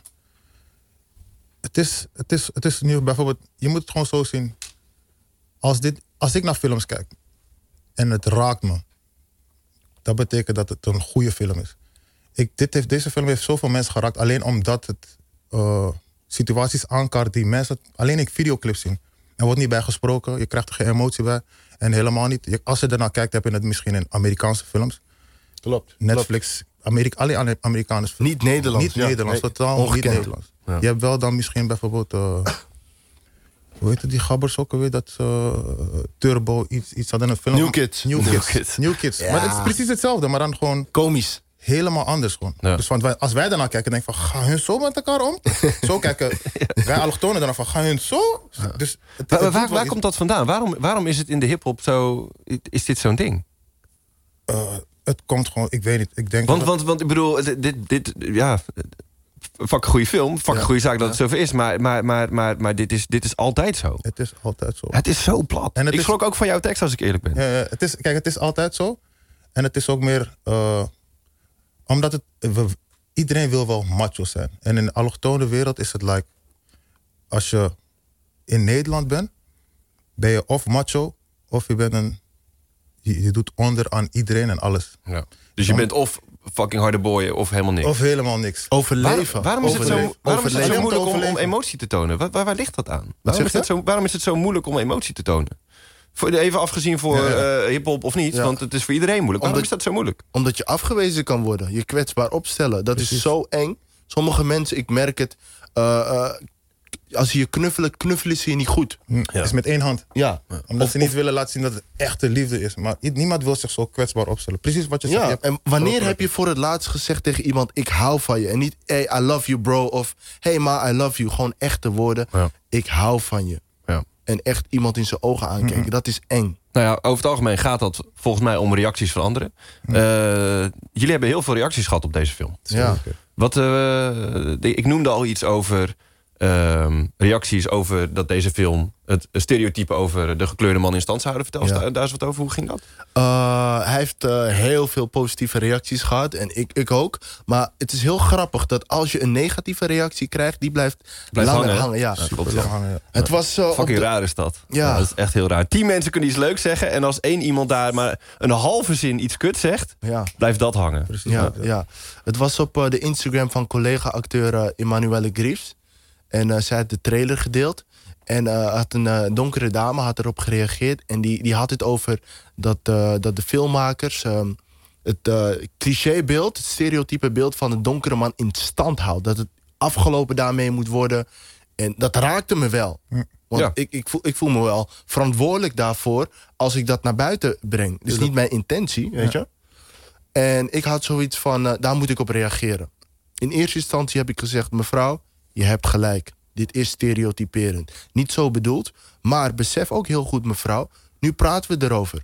het is, het is, het is nu bijvoorbeeld, je moet het gewoon zo zien. Als, dit, als ik naar films kijk en het raakt me, dat betekent dat het een goede film is. Ik, dit heeft, deze film heeft zoveel mensen geraakt. Alleen omdat het uh, situaties aankaart die mensen alleen in videoclips zien. Er wordt niet bij gesproken. Je krijgt er geen emotie bij. En helemaal niet. Je, als je ernaar kijkt, heb je het misschien in Amerikaanse films. Klopt. Netflix, Amerika, alleen Amerikaanse films. Niet Nederlands. Niet ja. Nederlands, Nee, totaal ongekend. niet Nederlands. Ja. Je hebt wel dan misschien bijvoorbeeld... Uh, hoe heet het, die gabbers ook alweer? Dat uh, Turbo, iets, iets hadden een film. New Kids. New New Kids. Kids. New Kids. Ja. Maar het is precies hetzelfde, maar dan gewoon Komisch. helemaal anders gewoon. Ja. Dus want wij, als wij daarnaar kijken, denk ik van, gaan hun zo met elkaar om? Zo kijken wij allochtonen daarna van, gaan hun zo? Dus het, Waar, het waar, doet wel waar iets- komt dat vandaan? Waarom, waarom is het in de hiphop zo... Is dit zo'n ding? Uh, het komt gewoon, ik weet niet. Ik denk Want, dat- want, want ik bedoel, dit, dit, dit ja... Fuck goede film, fuck Ja. goede zaak dat Ja. het zover is. Maar, maar, maar, maar, maar dit, is, dit is altijd zo. het is altijd zo. Het is zo plat. En het ik is- schrok ook van jouw tekst als ik eerlijk ben. Ja, ja, het is, kijk, het is altijd zo. En het is ook meer... Uh, omdat het... we- iedereen wil wel macho zijn. En in de allochtone wereld is het like... Als je in Nederland bent... Ben je of macho... Of je bent een... Je, je doet onder aan iedereen en alles. Ja. Dus je bent of fucking harde boy of helemaal niks. Of helemaal niks. Overleven. Waarom, waarom is het zo, Overleven. waarom is het zo Overleven. moeilijk om, om Overleven. emotie te tonen? Waar, waar, waar ligt dat aan? Waarom zeg is, je? het zo, waarom is het zo moeilijk om emotie te tonen? Voor, even afgezien voor Ja, ja. eh, hiphop of niet, Ja. want het is voor iedereen moeilijk. Waarom Omdat- is dat zo moeilijk? Omdat je afgewezen kan worden. Je kwetsbaar opstellen. Dat is zo eng. Sommige mensen, ik merk het... uh, uh, als ze je knuffelen, knuffelen ze je niet goed. Hm, Het is met één hand. Ja. Omdat Of- ze niet of- willen laten zien dat het echte liefde is. Maar i- niemand wil zich zo kwetsbaar opstellen. Precies wat je zegt. je Ja, hebt en wanneer grote heb je voor het laatst gezegd tegen iemand... ik hou van je. En niet, hey, I love you bro. Of, hey ma, I love you. Gewoon echte woorden. Ja. Ik hou van je. Ja. En echt iemand in zijn ogen aankijken. Dat is eng. Nou ja, over het algemeen gaat dat volgens mij om reacties van anderen. Eh, jullie hebben heel veel reacties gehad op deze film. Ja. Wat, eh, de- ik noemde al iets over ehm, reacties over dat deze film... het stereotype over de gekleurde man in stand zou houden. Vertel eens Ja. daar, daar eens wat over. Hoe ging dat? Uh, hij heeft uh, heel veel positieve reacties gehad. En ik, ik ook. Maar het is heel grappig dat als je een negatieve reactie krijgt... die blijft, Blijft langer hangen, hangen. hè? Ja. Ja, klopt. Lang hangen, ja. Het was uh, op Fucking de- raar is dat. Ja. Dat is echt heel raar. Tien mensen kunnen iets leuks zeggen... en als één iemand daar maar een halve zin iets kut zegt... Ja. blijft dat hangen. Ja, ja. Het was op uh, de Instagram van collega-acteur uh, Emmanuelle Griefs. En uh, zij had de trailer gedeeld. En uh, had een uh, donkere dame had erop gereageerd. En die, die had het over dat, uh, dat de filmmakers... Um, het uh, clichébeeld, het stereotype beeld van een donkere man in stand houdt. Dat het afgelopen daarmee moet worden. En dat raakte me wel. Want Ja. ik, ik, voel, ik voel me wel verantwoordelijk daarvoor... als ik dat naar buiten breng. Dus niet mijn intentie, weet je. En ik had zoiets van, uh, daar moet ik op reageren. In eerste instantie heb ik gezegd... mevrouw, je hebt gelijk. Dit is stereotyperend. Niet zo bedoeld, maar besef ook heel goed, mevrouw... nu praten we erover.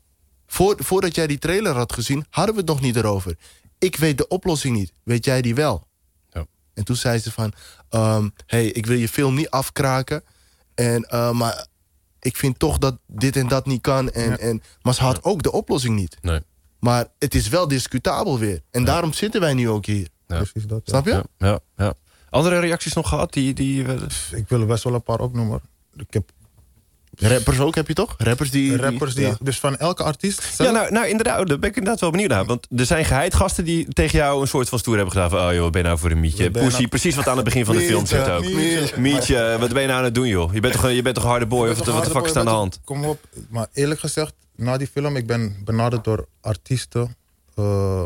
Voor, voordat jij die trailer had gezien, hadden we het nog niet erover. Ik weet de oplossing niet. Weet jij die wel? Ja. En toen zei ze van... Um, hey, ik wil je film niet afkraken... En, uh, maar ik vind toch dat dit en dat niet kan. En, Ja. en, maar ze had ook de oplossing niet. Nee. Maar het is wel discutabel weer. En daarom zitten wij nu ook hier. Ja. Precies dat. ja. Snap je? Ja, ja, ja. Andere reacties nog gehad? Die, die, uh, Ik wil er best wel een paar opnoemen. Ik heb Rappers ook heb je toch? Rappers die... rappers die... ja. Dus van elke artiest... ja, nou, nou inderdaad, daar ben ik inderdaad wel benieuwd naar. Want er zijn geheid gasten die tegen jou een soort van stoer hebben gedaan. Van, oh joh, wat ben je nou voor een mietje? Wat ben je Pussy, nou- precies wat aan het begin van de film Mietje, zit ook. mietje. Mietje, wat ben je nou aan het doen joh? Je bent toch, je bent toch een harde boy? Of wat, wat de fuck is er aan de hand? Kom op. Maar eerlijk gezegd, na die film, ik ben benaderd door artiesten. Uh,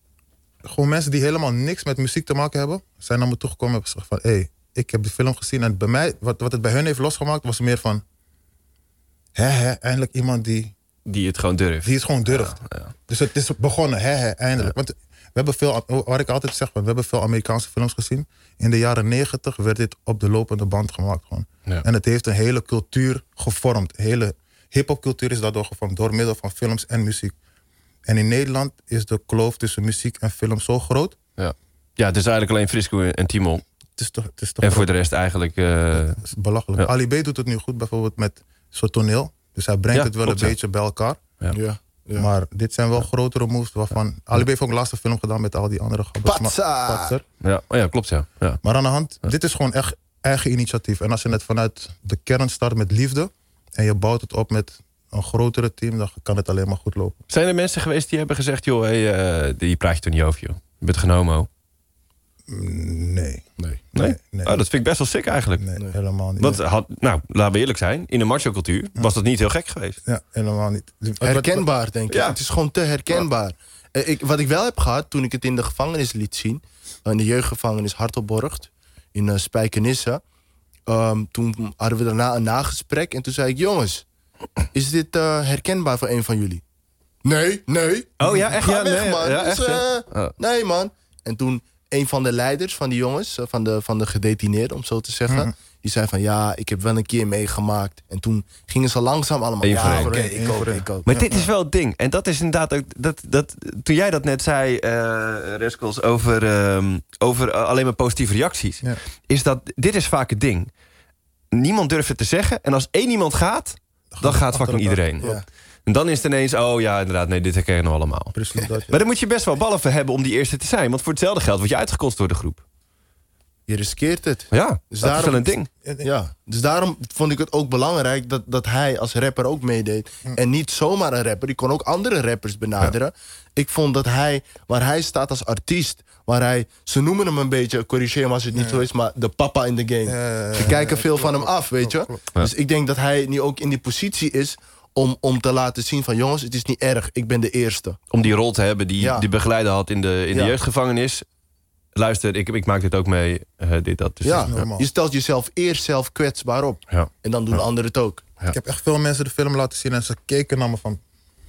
gewoon mensen die helemaal niks met muziek te maken hebben. Zijn naar me toegekomen en hebben gezegd van... hé, hey, ik heb die film gezien. En bij mij, wat, wat het bij hun heeft losgemaakt, was meer van... hè, hè, eindelijk iemand die, Die het gewoon durft. die het gewoon durft. Ja, ja. Dus het is begonnen, hè, hè, eindelijk. Want we hebben veel, waar ik altijd zeg, we hebben veel Amerikaanse films gezien. In de jaren negentig werd dit op de lopende band gemaakt gewoon. Ja. En het heeft een hele cultuur gevormd. Een hele hiphopcultuur is daardoor gevormd, door middel van films en muziek. En in Nederland is de kloof tussen muziek en film zo groot. Ja. ja, het is eigenlijk alleen Frisco en Timon. Het is toch, het is toch En voor de rest eigenlijk... uh, het is belachelijk. Ja. Ali B doet het nu goed, bijvoorbeeld met zo'n toneel. Dus hij brengt Ja, het wel klopt, een ja. beetje bij elkaar. Ja. Ja. Ja. Maar dit zijn wel grotere moves waarvan... Ali B heeft ook een laatste film gedaan met al die andere gabbers. Patsa! Maar- Patser. ja. Oh ja, klopt ja. ja. Maar aan de hand, dit is gewoon echt eigen initiatief. En als je het vanuit de kern start met liefde... en je bouwt het op met een grotere team... dan kan het alleen maar goed lopen. Zijn er mensen geweest die hebben gezegd... joh, hey, uh, die praat je toch niet over joh? Je bent geen homo. Nee. Nee. Nee? nee. Oh, dat vind ik best wel sick eigenlijk. Nee, nee. helemaal niet. Want, had, nou, laten we eerlijk zijn. In de macho-cultuur was dat niet heel gek geweest. Ja, helemaal niet. Herkenbaar, denk ik. Ja. Het is gewoon te herkenbaar. Eh, Ik, wat ik wel heb gehad, toen ik het in de gevangenis liet zien... in de jeugdgevangenis Hartelborgt, in uh, Spijkenisse... Um, toen hadden we daarna een nagesprek en toen zei ik... jongens, is dit uh, herkenbaar voor een van jullie? Nee, nee. Oh ja, echt? Ga Ja, weg, nee, man. ja, Dus, echt, uh, hè? Oh. Nee, man. En toen een van de leiders van die jongens, uh, van, de, van de gedetineerden, om zo te zeggen... Mm-hmm. die zei van, ja, ik heb wel een keer meegemaakt. En toen gingen ze langzaam allemaal... Eén voor ja, één. oké, Eén ik voor ook, één. ik ook. Maar Ja. dit is wel het ding. En dat is inderdaad ook... Dat, dat, toen jij dat net zei, uh, Reskels, over, um, over uh, alleen maar positieve reacties... Ja. is dat... Dit is vaak het ding. Niemand durft het te zeggen. En als één iemand gaat, dan gaat fucking iedereen. Ja. En dan is het ineens... Oh ja, inderdaad, nee, dit herkennen we allemaal. Precies dat. Ja. Maar dan moet je best wel ballen voor hebben om die eerste te zijn. Want voor hetzelfde geld word je uitgekost door de groep. Je riskeert het. Ja, Dus dat daarom- is wel een ding. Ja, dus daarom vond ik het ook belangrijk dat, dat hij als rapper ook meedeed. En niet zomaar een rapper, die kon ook andere rappers benaderen. Ik vond dat hij, waar hij staat als artiest... waar hij, ze noemen hem een beetje, corrigeer me als het niet zo is... maar de papa in de game. Ja, Ze kijken veel van hem af, weet je. Dus ik denk dat hij nu ook in die positie is... Om, om te laten zien van jongens, het is niet erg, ik ben de eerste. Om die rol te hebben die Ja. die begeleider had in de, in de Ja. jeugdgevangenis. Luister, ik, ik maak dit ook mee. Uh, dit, dat. Dus Ja, normaal. je stelt jezelf eerst zelf kwetsbaar op. Ja. En dan doen anderen het ook. Ik heb echt veel mensen de film laten zien en ze keken naar me van...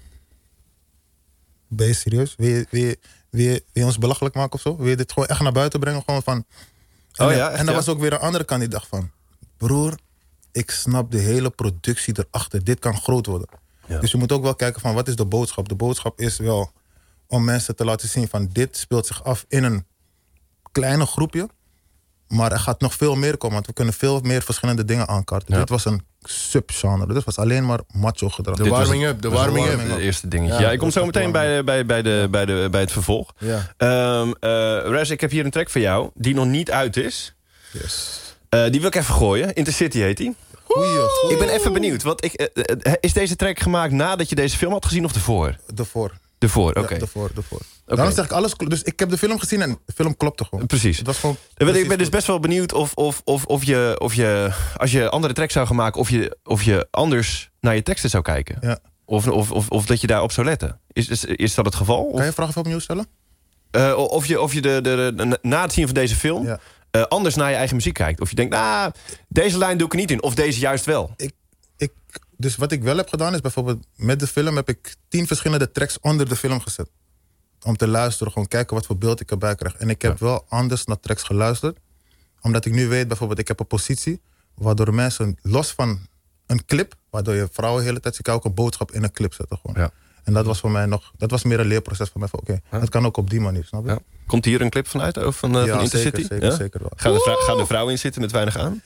Ben je serieus? Wil je, wil, je, wil, je, wil je ons belachelijk maken of zo? Wil je dit gewoon echt naar buiten brengen? Gewoon van... En, Oh ja, echt, en er ja? was ook weer een andere kant die dacht van... Broer, ik snap de hele productie erachter. Dit kan groot worden. Ja. Dus je moet ook wel kijken van wat is de boodschap. De boodschap is wel om mensen te laten zien van... dit speelt zich af in een kleine groepje... Maar er gaat nog veel meer komen, want we kunnen veel meer verschillende dingen aankaarten. Ja. Dit was een subgenre. Dit was alleen maar macho gedrag. De Dit was- warming up, de warming up. Het eerste dingetje. Ja, Ja, ik kom zo meteen bij, bij, bij, de, bij, de, bij het vervolg. Ja. Um, uh, Rez, ik heb hier een track voor jou die nog niet uit is. Yes. Uh, die wil ik even gooien. Intercity heet die. Goeie, goeie. Ik ben even benieuwd. Want ik, uh, uh, is deze track gemaakt nadat je deze film had gezien of ervoor? Daarvoor. Ervoor, oké. Ja, daarvoor, daarvoor. Oké. Daarom zeg ik alles... kl- Dus ik heb de film gezien en de film klopte gewoon. Precies. Het was gewoon... Ik ben, ik precies ben dus goed. best wel benieuwd of, of, of, of, je, of je, als je andere tracks zou gaan maken... of je, of je anders naar je teksten zou kijken. Ja. Of, of, of, of dat je daarop zou letten. Is, is, is dat het geval? Of, Kan je een vraag even opnieuw stellen? uh, of je, of je de, de, de, na het zien van deze film... Ja. uh, anders naar je eigen muziek kijkt. Of je denkt, nou, deze lijn doe ik er niet in. Of deze juist wel. Ik, ik, dus wat ik wel heb gedaan is bijvoorbeeld... met de film heb ik tien verschillende tracks onder de film gezet. Om te luisteren, gewoon kijken wat voor beeld ik erbij krijg. En ik heb wel anders naar tracks geluisterd. Omdat ik nu weet, bijvoorbeeld, ik heb een positie... waardoor mensen, los van een clip... waardoor je vrouwen de hele tijd... kan ook een boodschap in een clip zetten gewoon. Ja. En dat was voor mij nog... dat was meer een leerproces voor mij. Oké, okay, dat kan ook op die manier, snap je? Ja. Komt hier een clip vanuit of van, uh, Ja, van Intercity? zeker, zeker, Ja? zeker wel. Gaan de, vrou- gaan de vrouwen in zitten met weinig aan?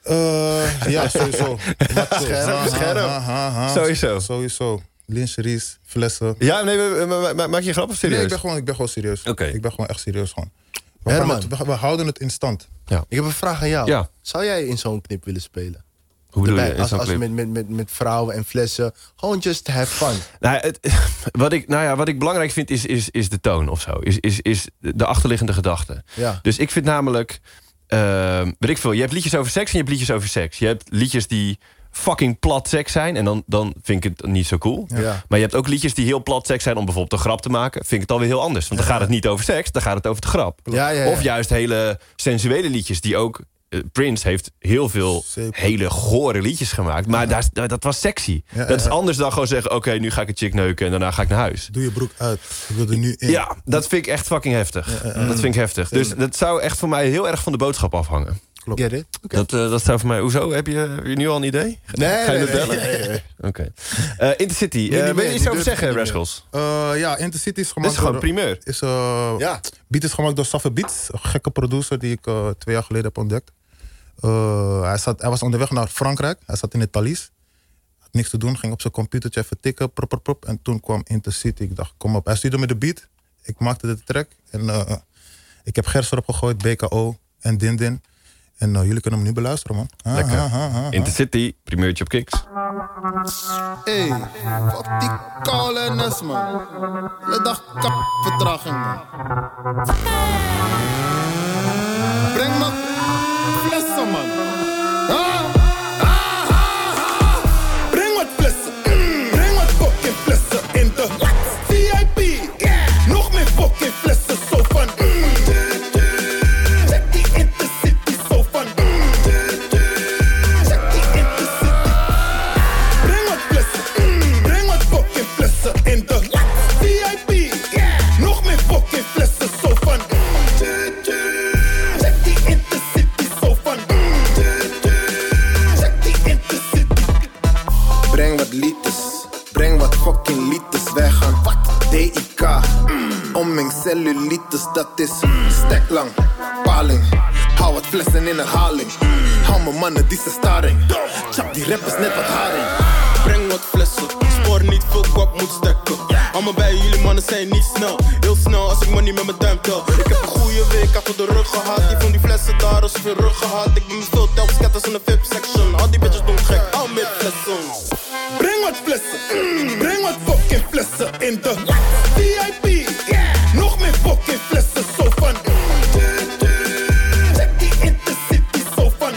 Uh, ja, sowieso. Scherp, scherp. Ha, ha, ha. Sowieso. Sowieso. Lingeries, flessen. Ja, nee, we- we- we- maak je een grap of serieus? Nee, ik ben gewoon, ik ben gewoon serieus. Oké. Ik ben gewoon echt serieus gewoon. We, gaan Herman. het- we, we houden het in stand. Ik heb een vraag aan jou. Ja. Zou jij in zo'n knip willen spelen? Hoe bedoel je Erbij, in als, zo'n als clip? met, met, met, met vrouwen en flessen. Gewoon just to have fun. Nou, het, wat, ik, nou ja, wat ik belangrijk vind is, is, is de toon of zo. Is, is, is de achterliggende gedachte. Ja. Dus ik vind namelijk... Uh, weet ik veel, je hebt liedjes over seks en je hebt liedjes over seks. Je hebt liedjes die fucking plat seks zijn... en dan, dan vind ik het niet zo cool. Ja. Maar je hebt ook liedjes die heel plat seks zijn... om bijvoorbeeld een grap te maken. Vind ik het alweer heel anders. Want dan gaat het niet over seks, dan gaat het over de grap. Ja, ja, ja. Of juist hele sensuele liedjes die ook... Uh, Prince heeft heel veel Zeker. hele gore liedjes gemaakt. Maar daar, daar- dat was sexy. Ja, dat is ja. anders dan gewoon zeggen... oké, nu ga ik een chick neuken en daarna ga ik naar huis. Doe je broek uit. Ik wil er nu in. Ja, dat vind ik echt fucking heftig. Dat vind ik heftig. Dus dat zou echt voor mij heel erg van de boodschap afhangen. Get it? Oké. Dat, uh, dat zou voor mij... Hoezo? Heb je, heb je nu al een idee? Nee, Ga je nee, me nee, bellen? nee, nee, nee. Oké. Uh, Intercity. niet Uh, wil je meer, iets nu over durf zeggen, ik niet Rascals? Uh, ja, Intercity is Dit gemaakt is gewoon door- primeur. Is, uh, Ja. Beat is gemaakt door Saffe Beats. Een gekke producer die ik uh, twee jaar geleden heb ontdekt. Uh, hij, zat, hij was onderweg naar Frankrijk. Hij zat in het Thalys. Had niks te doen. Ging op zijn computertje even tikken. Prop, prop, prop. En toen kwam Intercity. Ik dacht, kom op. Hij stuurde me de beat. Ik maakte de track. En uh, ik heb Gers erop gegooid. B K O en Din Din. En uh, jullie kunnen hem nu beluisteren, man. Ah, Lekker. ah, ah, ah. Intercity, primeurtje op Kicks. Hey, fuck die koude nes, man. Le dag kap vertraging, man. Breng me flessen, man. Ah, ah, ah, ah. Breng wat flessen. Mm. Breng wat fucking flessen in de V I P. Yeah. Nog meer fucking flessen, zo van. Mm. Check die Intercity, zo van. Mm. Check die Intercity. Breng wat flessen. Mm. Breng wat fucking flessen in de V I P. Yeah. Nog meer fucking flessen, zo van. Check die Intercity, zo van. Check die Intercity. Breng wat liters, breng wat fucking liters. Wij gaan wat? D I K. Omming cellulitis, dat is stek lang. Paling, hou wat flessen in herhaling. Hou mijn mannen die ze staring. Chap die rappers net wat haring. Breng wat flessen, spoor niet veel kwap moet stekken. Allemaal bij jullie mannen zijn niet snel. Heel snel als ik money met mijn duim tel. Ik heb een goede week achter de rug gehad. Die van die flessen daar als veel rug gehad. Ik ben met veel telkens ketters in de V I P-section. Al die bitches doen gek, al meer flessen. Breng wat flessen, mm. Breng wat fucking flessen in de V I P. Yeah. Nog meer fucking flessen, zo van. Check die Intercity, zo van.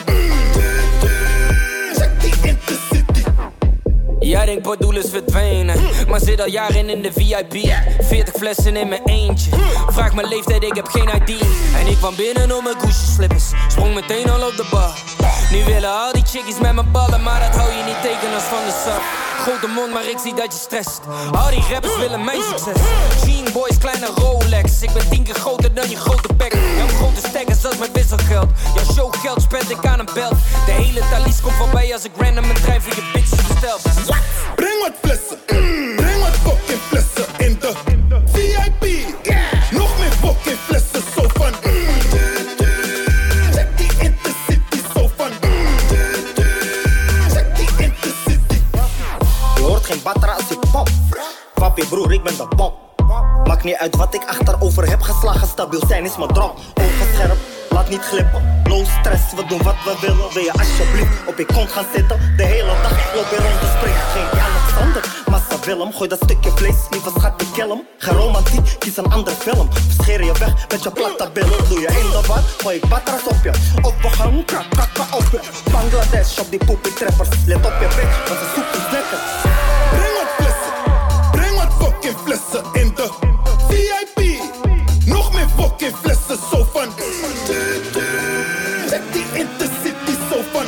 Check die Intercity. Jij denkt Pardoel is verdwenen, maar zit al jaren in de V I P. veertig flessen in mijn eentje. Vraag mijn leeftijd, ik heb geen I D. En ik kwam binnen op mijn Gucci slippers. Sprong meteen al op de bar. Nu willen al die chickies met mijn ballen, maar dat hou je niet tegen als van de sap. Grote mond, maar ik zie dat je stresst. Al die rappers willen mijn succes. Jean boys, kleine Rolex. Ik ben tien keer groter dan je grote bek. Jouw grote stekkers, dat is mijn wisselgeld. Jouw showgeld spend ik aan een belt. De hele talies komt voorbij als ik random een trein voor je bitches bestel. Breng wat flessen, mm. Breng wat fucking flessen in de V I P. Yeah. Nog meer fucking flessen, zo van. Mm. Check die Intercity, zo van. Mm. Check die Intercity. Je hoort geen batra als ik pop. Papi broer, ik ben de pop. Maakt niet uit wat ik achterover heb geslagen. Stabiel zijn is mijn drop. Ogen scherp, laat niet glippen. No stress, we doen wat we willen. Wil je alsjeblieft op je kont gaan zitten? De hele dag ik loop weer rond te springen. Geen Alexander, Massa Willem. Gooi dat stukje vlees, lieve schat, ik kill hem. Geen romantiek, kies een ander film. Scheer je weg met je platte billen. Doe je in de war, gooi ik batras op je. Of we gaan krak, krak, krak op je. Bangladesh op die poepie trappers. Let op je bitch, want de soep is lekker. Breng wat flessen, breng wat fucking flessen in de V I P. Nog meer fucking flessen, zo van. Check die Intercity, zo van.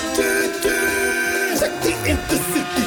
Check die Intercity.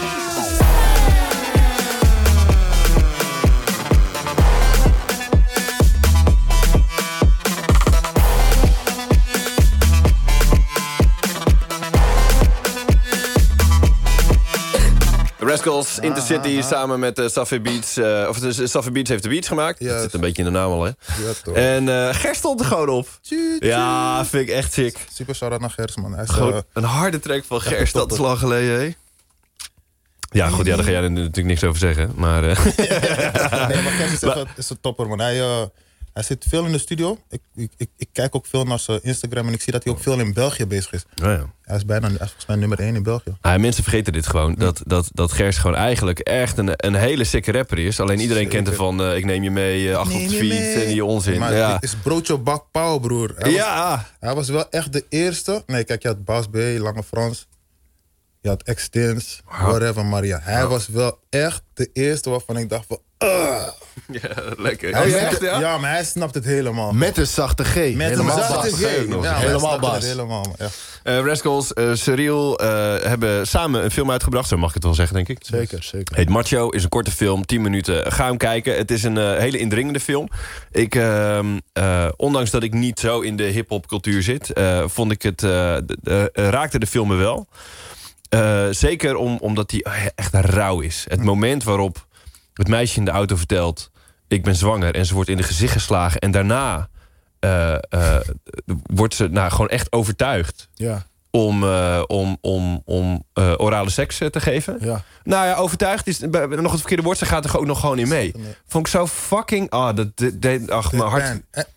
Rascals, Intercity, samen met uh, Safi Beats. Uh, of dus, Safi Beats heeft de beats gemaakt. Dat zit een beetje in de naam al, hè? Ja, toch. En uh, Gers stond er gewoon op. Tjie, tjie. Ja, vind ik echt sick. Super shout-out naar Gers, man. Hij is, Gewoon uh, een harde track van Gers, dat is lang geleden, hè? Ja, goed, ja, daar ga jij er natuurlijk niks over zeggen. Maar, uh... nee, maar Gers is, echt, is een topper, man. Hij, uh, hij zit veel in de studio. Ik, ik, ik, ik kijk ook veel naar zijn Instagram en ik zie dat hij ook veel in België bezig is. Oh ja. Hij is bijna hij is volgens mij nummer één in België. Ah, mensen vergeten dit gewoon. Dat, dat, dat Gers gewoon eigenlijk echt een, een hele sikke rapper is. Alleen iedereen Zeker. kent hem van uh, ik neem je mee uh, achter op de fiets en die onzin. Maar ja. het is broodje bak pauw, broer. Hij ja. Was, hij was wel echt de eerste. Nee, kijk, je had Bas B, Lange Frans. Je had Extins, whatever, Maria. Hij was wel echt de eerste waarvan ik dacht van... Uh. Ja, lekker. Hij Oh, snapt- echt, ja? ja, maar hij snapt het helemaal. Met een zachte G. Met helemaal een zachte Bas. G. nog. Ja, maar hij Helemaal snapt het Bas. Helemaal, man. Ja. Uh, Rascals, uh, Cyril uh, hebben samen een film uitgebracht. Zo mag ik het wel zeggen, denk ik. Zeker, zeker. Heet Macho, is een korte film, tien minuten. Ga hem kijken. Het is een uh, hele indringende film. Ik, uh, uh, ondanks dat ik niet zo in de hip-hop cultuur zit, uh, vond ik het, uh, uh, raakte de film me wel. Uh, zeker om, omdat die echt rauw is. Het moment waarop het meisje in de auto vertelt... ik ben zwanger en ze wordt in de gezicht geslagen... en daarna uh, uh, wordt ze nou, gewoon echt overtuigd... Ja. om, uh, om, om, om uh, orale seks uh, te geven. Ja. Nou ja, overtuigd is nog het verkeerde woord. Ze gaat er ook nog gewoon in mee. Vond ik zo fucking... Ah, dat, dat, dat, ach, mijn hart...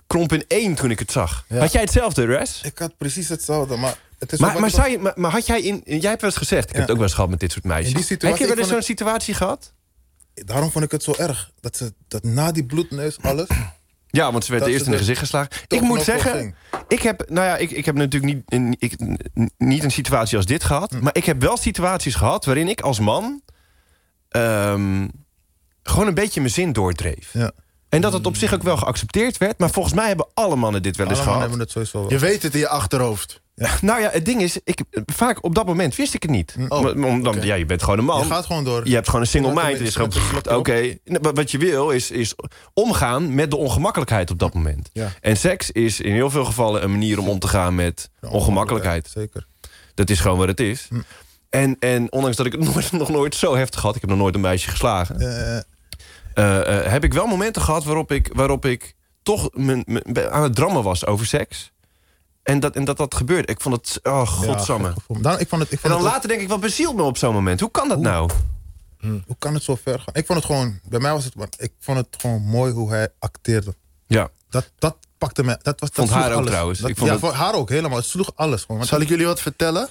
kromp in één toen ik het zag. Ja. Had jij hetzelfde, Res? Ik had precies hetzelfde, maar... Het is Maar, wat maar, ik- zou je, maar, maar had jij in... Jij hebt wel eens gezegd, ik Ja. heb het ook wel eens gehad met dit soort meisjes. In die situatie, heb je wel ik eens zo'n vond situatie gehad? Daarom vond ik het zo erg. Dat, ze, dat na die bloedneus alles... Ja, want ze werd Dat eerst ze in de er gezicht geslagen. toch Ik moet nog wel zeggen, ging. ik heb, nou ja, ik, ik heb natuurlijk niet, een- ik, niet een situatie als dit gehad. Hm. Maar ik heb wel situaties gehad waarin ik als man ehm, gewoon een beetje mijn zin doordreef. Ja. En dat het op zich ook wel geaccepteerd werd. Maar volgens mij hebben alle mannen dit wel eens Allemaal gehad. hebben het sowieso wel. Je weet het in je achterhoofd. Nou ja, het ding is, ik, vaak op dat moment wist ik het niet. Oh, Om- Omdat, oké. ja, je bent gewoon een man. Je gaat gewoon door. Je hebt gewoon een single Je gaat mind. een Het is beetje gewoon, met een oké. slok Nou, wat je wil is, is omgaan met de ongemakkelijkheid op dat moment. Ja. En seks is in heel veel gevallen een manier om om te gaan met ongemakkelijkheid. Zeker. Dat is gewoon wat het is. Hm. En, en ondanks dat ik het nooit, nog nooit zo heftig had... ik heb nog nooit een meisje geslagen... Eh, eh, eh, heb ik wel momenten gehad waarop ik, waarop ik toch mijn- mijn- aan het drammen was over seks. En dat, en dat dat gebeurde. Ik vond het... Oh, godsamme. Ja, gek gevoel. Dan, ik vond het, ik En vond dan het ook- later denk ik, wat bezielt me op zo'n moment? Hoe kan dat nou? Hoe kan het zo ver gaan? Ik vond het gewoon... Bij mij was het... Ik vond het gewoon mooi hoe hij acteerde. Ja. Dat, dat pakte me... Dat was, dat Vond sloeg haar ook alles. trouwens. Dat, Ik vond ja, het- voor haar ook helemaal. Het sloeg alles gewoon. Want Zal ik jullie wat vertellen?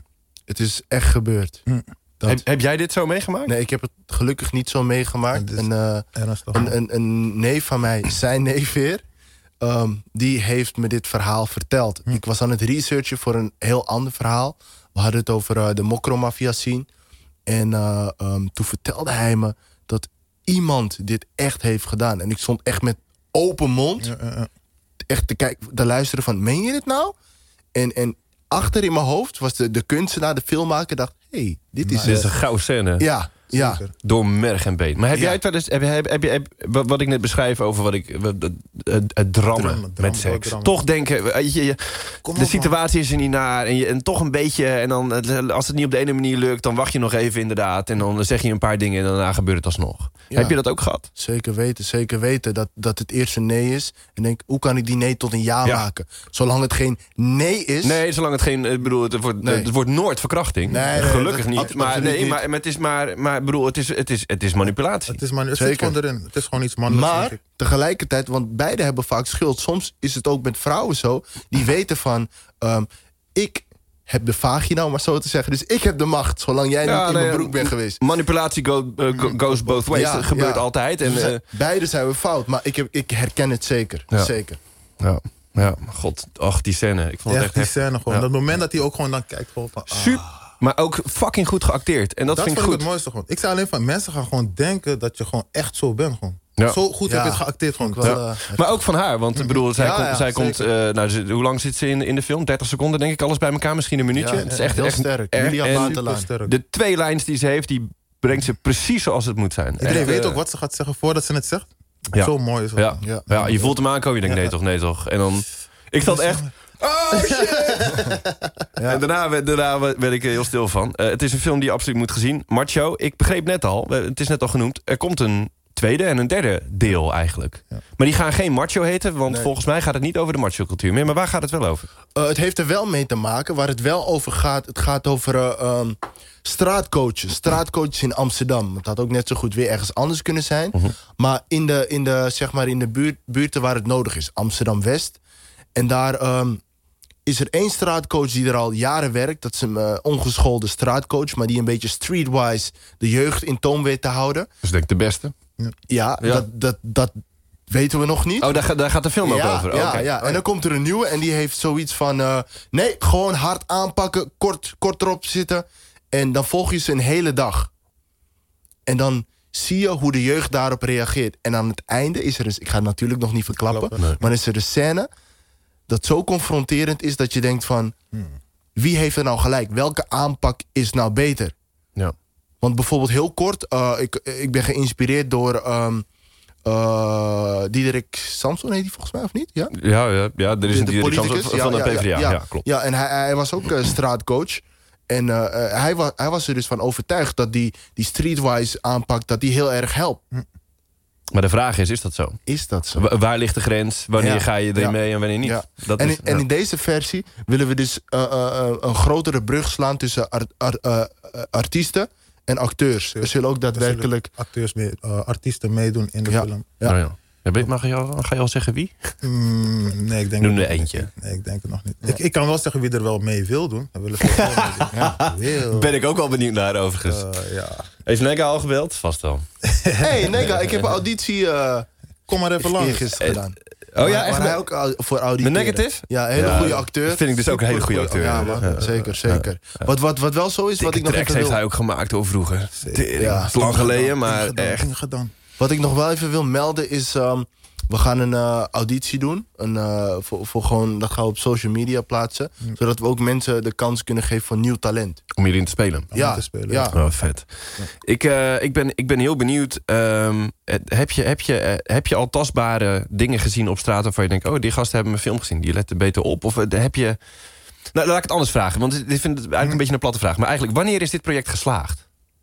Het is echt gebeurd. Dat- Heb, heb jij dit zo meegemaakt? Nee, ik heb het gelukkig niet zo meegemaakt. Het is En, eh, ernstig. een, een, een neef van mij, zijn neef weer... ehm, die heeft me dit verhaal verteld. Hm. Ik was aan het researchen voor een heel ander verhaal. We hadden het over eh, de Mokromafia scene. En eh, ehm, toen vertelde hij me dat iemand dit echt heeft gedaan. En ik stond echt met open mond... Ja, ja, ja. echt te kijken, te luisteren van... meen je dit nou? En, en achter in mijn hoofd was de, de kunstenaar, de filmmaker... dacht, hé, hey, dit is... Dit is eh, een gouden scène. ja, ja. Zeker. Door merg en been. Maar heb Ja. jij het wel eens... Heb, je- heb, heb, je- heb, wat wat ik net beschrijf over wat ik... Wat, het, het, het drammen Drammen, met drammen, seks. oh, drammen. Toch denken... weet je, je- Kom de op, situatie is er niet naar. En, je, en toch een beetje... En dan, het- als het niet op de ene manier lukt... dan wacht je nog even inderdaad. En dan zeg je een paar dingen... en daarna gebeurt het alsnog. Ja. Heb je dat ook gehad? Zeker weten, zeker weten dat, dat het eerst een nee is. En denk, hoe kan ik die nee tot een ja, Ja. maken? Zolang het geen nee is... Nee, zolang het geen... Ik bedoel, het wordt, Nee. het wordt nooit verkrachting. Nee, nee, Gelukkig dat- niet. ab- Maar, absoluut nee, niet. maar, maar het is maar... Maar ik bedoel, het is, het is, het is manipulatie. Het is maar, het zit Zeker. gewoon erin. Het is gewoon iets mannelijks. denk Maar ik. tegelijkertijd, want beide hebben vaak schuld. Soms is het ook met vrouwen zo. Die weten van, ehm, ik heb de vagina, om maar zo te zeggen. Dus ik heb de macht, zolang jij Ja, niet in nee, mijn broek bent geweest. Manipulatie go- uh, go- goes both ways. Ja, dat gebeurt ja. altijd. En, Dus, eh, eh, beide zijn we fout, maar ik, heb, ik herken het zeker. Ja. zeker. ja, ja, god, ach, die scène. Ik vond het Echt echt die heftig. scène gewoon. Ja. Dat moment dat hij ook gewoon dan kijkt. Gewoon van, ah. Super, maar ook fucking goed geacteerd. En dat, Dat vind ik vond goed. ik het mooiste gewoon. Ik zei alleen van, mensen gaan gewoon denken dat je gewoon echt zo bent. Gewoon. Ja. Zo goed Ja. heb je het geacteerd. Gewoon. Ook wel, Ja. eh, Maar ook van haar, want ik bedoel, zij Ja, komt, ja, zij komt zeker. eh, nou, ze- hoe lang zit ze in, in de film? dertig seconden, denk ik, alles bij elkaar, misschien een minuutje. Ja, het is echt, heel echt sterk. erg. Julia En Matelaan. Supersterk. de twee lijns die ze heeft, die brengt ze precies zoals het moet zijn. Iedereen Echt, weet eh, ook wat ze gaat zeggen voordat ze het zegt. Ja. Zo mooi is het. Ja, Ja. ja. je voelt hem aankomen, je denkt nee toch, nee toch. En dan, ik zat echt... Oh shit! En daarna, werd- daarna werd ik er heel stil van. Eh, het is een film die je absoluut moet gezien. Macho, ik begreep net al, eh, het is net al genoemd... er komt een tweede en een derde deel eigenlijk. Maar die gaan geen Macho heten, want Nee. volgens mij gaat het niet over de macho-cultuur meer. Maar waar gaat het wel over? Uh, het heeft er wel mee te maken. Waar het wel over gaat, het gaat over uh, um, straatcoaches. Straatcoaches in Amsterdam. Het had ook net zo goed weer ergens anders kunnen zijn. Mhm. Maar in de, in de, zeg maar in de buurt, buurten waar het nodig is. Amsterdam-West. En daar um, is er één straatcoach die er al jaren werkt. Dat is een uh, ongeschoolde straatcoach. Maar die een beetje streetwise de jeugd in toom weet te houden. Dat is denk ik de beste. Ja, Ja. Dat, dat, dat weten we nog niet. Oh, daar, gaat- daar gaat de film ook ja, over? Ja, Oké. ja, en dan komt er een nieuwe en die heeft zoiets van... uh, nee, gewoon hard aanpakken, kort, kort erop zitten. En dan volg je ze een hele dag. En dan zie je hoe de jeugd daarop reageert. En aan het einde is er... Een, ik ga het natuurlijk nog niet verklappen... Nee. maar is er een scène dat zo confronterend is dat je denkt van... wie heeft er nou gelijk? Welke aanpak is nou beter? Ja. Want bijvoorbeeld heel kort... Uh, ik, ik ben geïnspireerd door... Um, Uh, Diederik Samson heet hij volgens mij, of niet? Ja, Ja, ja, ja, er is de, een de Diederik politicus Samson van de ja, P v d A. Ja, ja, ja, klopt. Ja, en hij, hij was ook uh, straatcoach. En uh, uh, hij, wa hij was er dus van overtuigd dat die, die streetwise aanpak... dat die heel erg helpt. Maar de vraag is, is dat zo? Is dat zo? Wa- waar ligt de grens? Wanneer Ja. ga je erin Ja. mee en wanneer niet? Ja. Dat en, is, in, en ja. in deze versie willen we dus uh, uh, uh, een grotere brug slaan... tussen art, art, uh, uh, artiesten en acteurs. Er zullen ook daadwerkelijk... Acteurs mee, uh, artiesten meedoen in de Ja. film. Ja. Oh, ja. Mag je al, ga je al zeggen wie? Mm, nee, ik denk Noem het er eentje. Niet. Nee, ik denk het nog niet. Ik, ik kan wel zeggen wie er wel mee wil doen. Dan willen veel mee doen. Ja, wil. Ben ik ook wel benieuwd naar overigens. Uh, ja. Heeft Nega al gebeld? Vast wel. Hey Nega, ik heb een auditie... Uh, Kom maar even langs. Gisteren gedaan. Oh ja, echt? Maar hij ook au- voor auditeren. De Negative? Ja, een hele ja, goede acteur. Vind ik dus ook een hele goede acteur. Ja, man. Ja, zeker, zeker. Ja. Wat, wat, wat wel zo is, wat ik nog even wil... heeft hij ook gemaakt hoor, vroeger. Ja, het is lang geleden, maar gedaan, echt. Gedaan. Wat ik nog wel even wil melden is... Um, we gaan een uh, auditie doen. Een, uh, voor, voor gewoon, dat gaan we op social media plaatsen. Mm. Zodat we ook mensen de kans kunnen geven voor nieuw talent. Om hierin te spelen? Om ja. te spelen. Ja. Oh, vet. Ja. Ik, uh, ik, ben, ik ben heel benieuwd. Um, heb, je, heb, je, uh, heb je al tastbare dingen gezien op straat... waarvan je denkt, oh, die gasten hebben mijn film gezien. Die letten beter op. Of uh, heb je... Nou, laat ik het anders vragen. Want ik vind het eigenlijk mm. een beetje een platte vraag. Maar eigenlijk, wanneer is dit project geslaagd?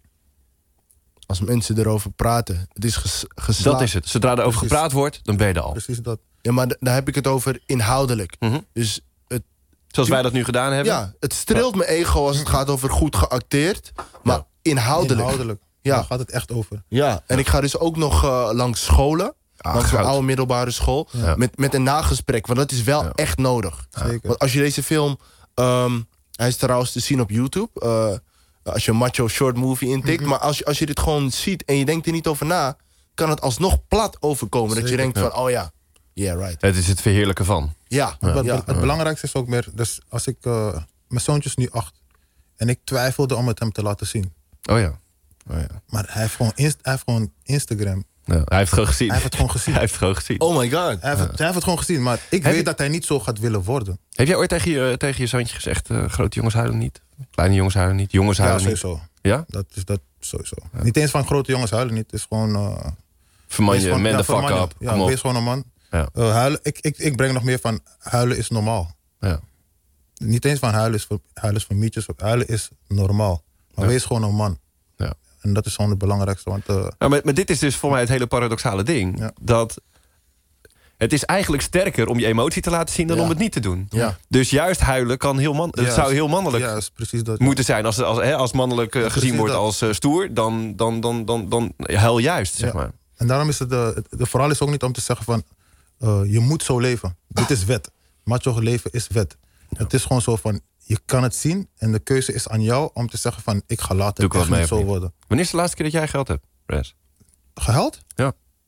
Als mensen erover praten. Het is ges, geslaagd. Dat is het. Zodra er over gepraat wordt, dan ben je er al. Precies dat. Ja, maar d- daar heb ik het over inhoudelijk. Mm-hmm. Dus het, Zoals wij dat nu gedaan hebben? Ja, het streelt ja. mijn ego als het gaat over goed geacteerd. Maar ja. inhoudelijk. Inhoudelijk. Ja. Daar gaat het echt over. Ja, en ik ga dus ook nog uh, langs scholen. Ah, langs mijn oude middelbare school. Ja. Met, met een nagesprek. Want dat is wel ja. echt nodig. Zeker. Want als je deze film... Um, hij is trouwens te zien op YouTube... Uh, als je een macho short movie intikt. Mm-hmm. Maar als je, als je dit gewoon ziet en je denkt er niet over na... kan het alsnog plat overkomen. Zeker. Dat je denkt van, oh ja, yeah, right. Het is het verheerlijken van. Ja. ja. ja. Het belangrijkste is ook meer... Dus als ik... Uh, mijn zoontje is nu acht. En ik twijfelde om het hem te laten zien. Oh ja. Oh ja. Maar hij heeft gewoon, inst- hij heeft gewoon Instagram. Ja, hij heeft het gewoon gezien. Hij heeft het gewoon gezien. hij heeft het gewoon gezien. Oh my god. Hij heeft, ja. het, hij heeft het gewoon gezien. Maar ik heb weet je... dat hij niet zo gaat willen worden. Heb jij ooit tegen je, tegen je zoontje gezegd... Uh, grote jongens huilen niet? Kleine jongens huilen niet? Jongens huilen ja, niet? sowieso. Ja? Dat is dat sowieso. Ja. Niet eens van grote jongens huilen niet. Het is gewoon... Uh, verman je, man the fuck up. Ja, wees gewoon een man. Ja. Uh, huilen, ik, ik, ik breng nog meer van... Huilen is normaal. Ja. Niet eens van huilen is voor, huilen is voor mietjes. Huilen is normaal. Maar ja. wees gewoon een man. Ja. En dat is gewoon het belangrijkste. Want, uh, nou, maar, maar dit is dus voor mij het hele paradoxale ding. Ja. Dat... Het is eigenlijk sterker om je emotie te laten zien dan ja. om het niet te doen. Ja. Dus juist huilen kan heel man, het ja, zou heel mannelijk ja, precies dat, ja. moeten zijn. Als, als, hè, als mannelijk uh, ja, gezien wordt dat. als uh, stoer, dan, dan, dan, dan, dan huil juist, zeg ja. maar. En daarom is het, uh, het, de vooral is ook niet om te zeggen van... Uh, je moet zo leven. Dit is wet. Macho leven is wet. Ja. Het is gewoon zo van, je kan het zien... en de keuze is aan jou om te zeggen van... ik ga later echt niet zo worden. Wanneer is de laatste keer dat jij geld hebt, Res? Geheld? Ja.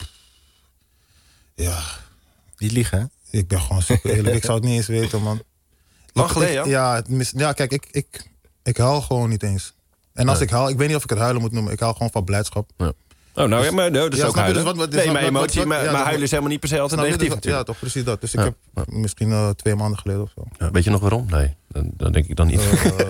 Ja... Niet liegen, hè? Ik ben gewoon super eerlijk. Ik zou het niet eens weten, man. Lang geleden, ja? Ja, het mis, ja, kijk, ik, ik, ik huil gewoon niet eens. En als nee. ik huil, ik weet niet of ik het huilen moet noemen. Ik huil gewoon van blijdschap. Ja. Oh, nou ja, maar no, dat is ja, ook huilen. Dus wat, wat, nee, maar wat, emotie, wat, maar, ja, maar huilen is helemaal niet per se altijd negatief dus, natuurlijk. Ja, toch, precies dat. Dus ik ja. heb ja. misschien uh, twee maanden geleden of zo. Ja, weet je nog waarom? Nee, dan, dan denk ik dan niet. Uh, uh,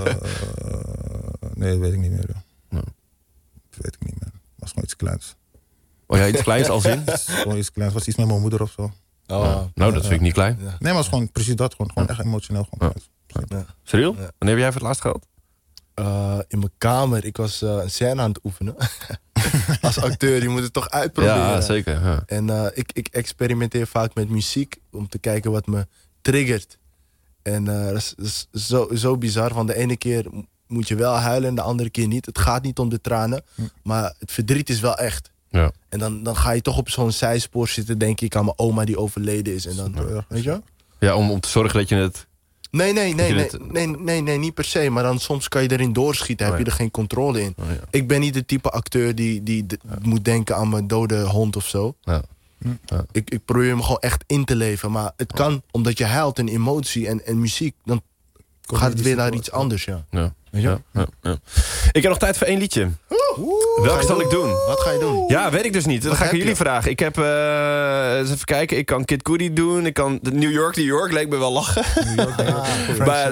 nee, dat weet ik niet meer. Ja. Ja. Dat weet ik niet meer. Het was gewoon iets kleins. Oh ja, iets kleins als in? Gewoon iets kleins. Het was iets met mijn moeder of zo. Oh, ja. Nou, dat vind ik niet klein. Ja. Nee, maar het was gewoon precies dat. Gewoon, gewoon ja. echt emotioneel. Gewoon ja. Ja. Serieel? Ja. Wanneer heb jij voor het laatst gehad? Uh, in mijn kamer. Ik was uh, een scène aan het oefenen. Als acteur, je moet het toch uitproberen. Ja, zeker. Ja. En uh, ik, ik experimenteer vaak met muziek om te kijken wat me triggert. En uh, dat is, dat is zo, zo bizar. Van de ene keer moet je wel huilen en de andere keer niet. Het gaat niet om de tranen, hm. maar het verdriet is wel echt. Ja. En dan, dan ga je toch op zo'n zijspoor zitten, denk ik aan mijn oma die overleden is. En dan, ja. weet je? Ja, om, om te zorgen dat je het... Nee, nee, nee, nee, het... nee, nee, nee, niet per se. Maar dan soms kan je erin doorschieten, oh, heb je er geen controle in. Oh, ja. Ik ben niet de type acteur die, die d- ja. moet denken aan mijn dode hond of zo. Ja. Ja. Ik, ik probeer hem gewoon echt in te leven. Maar het ja. kan, omdat je huilt en emotie en, en muziek... dan Kom gaat het weer naar iets anders, ja. Ja. Weet je? Ja, ja, ja. Ik heb nog tijd voor één liedje. Welke zal ik doen? Wat ga je doen? Ja, weet ik dus niet. Dat Wat ga ik aan jullie je? vragen. Ik heb, uh, eens even kijken, ik kan Kid Cudi doen. Ik kan New York, New York, leek me wel lachen. New York, New York. Maar,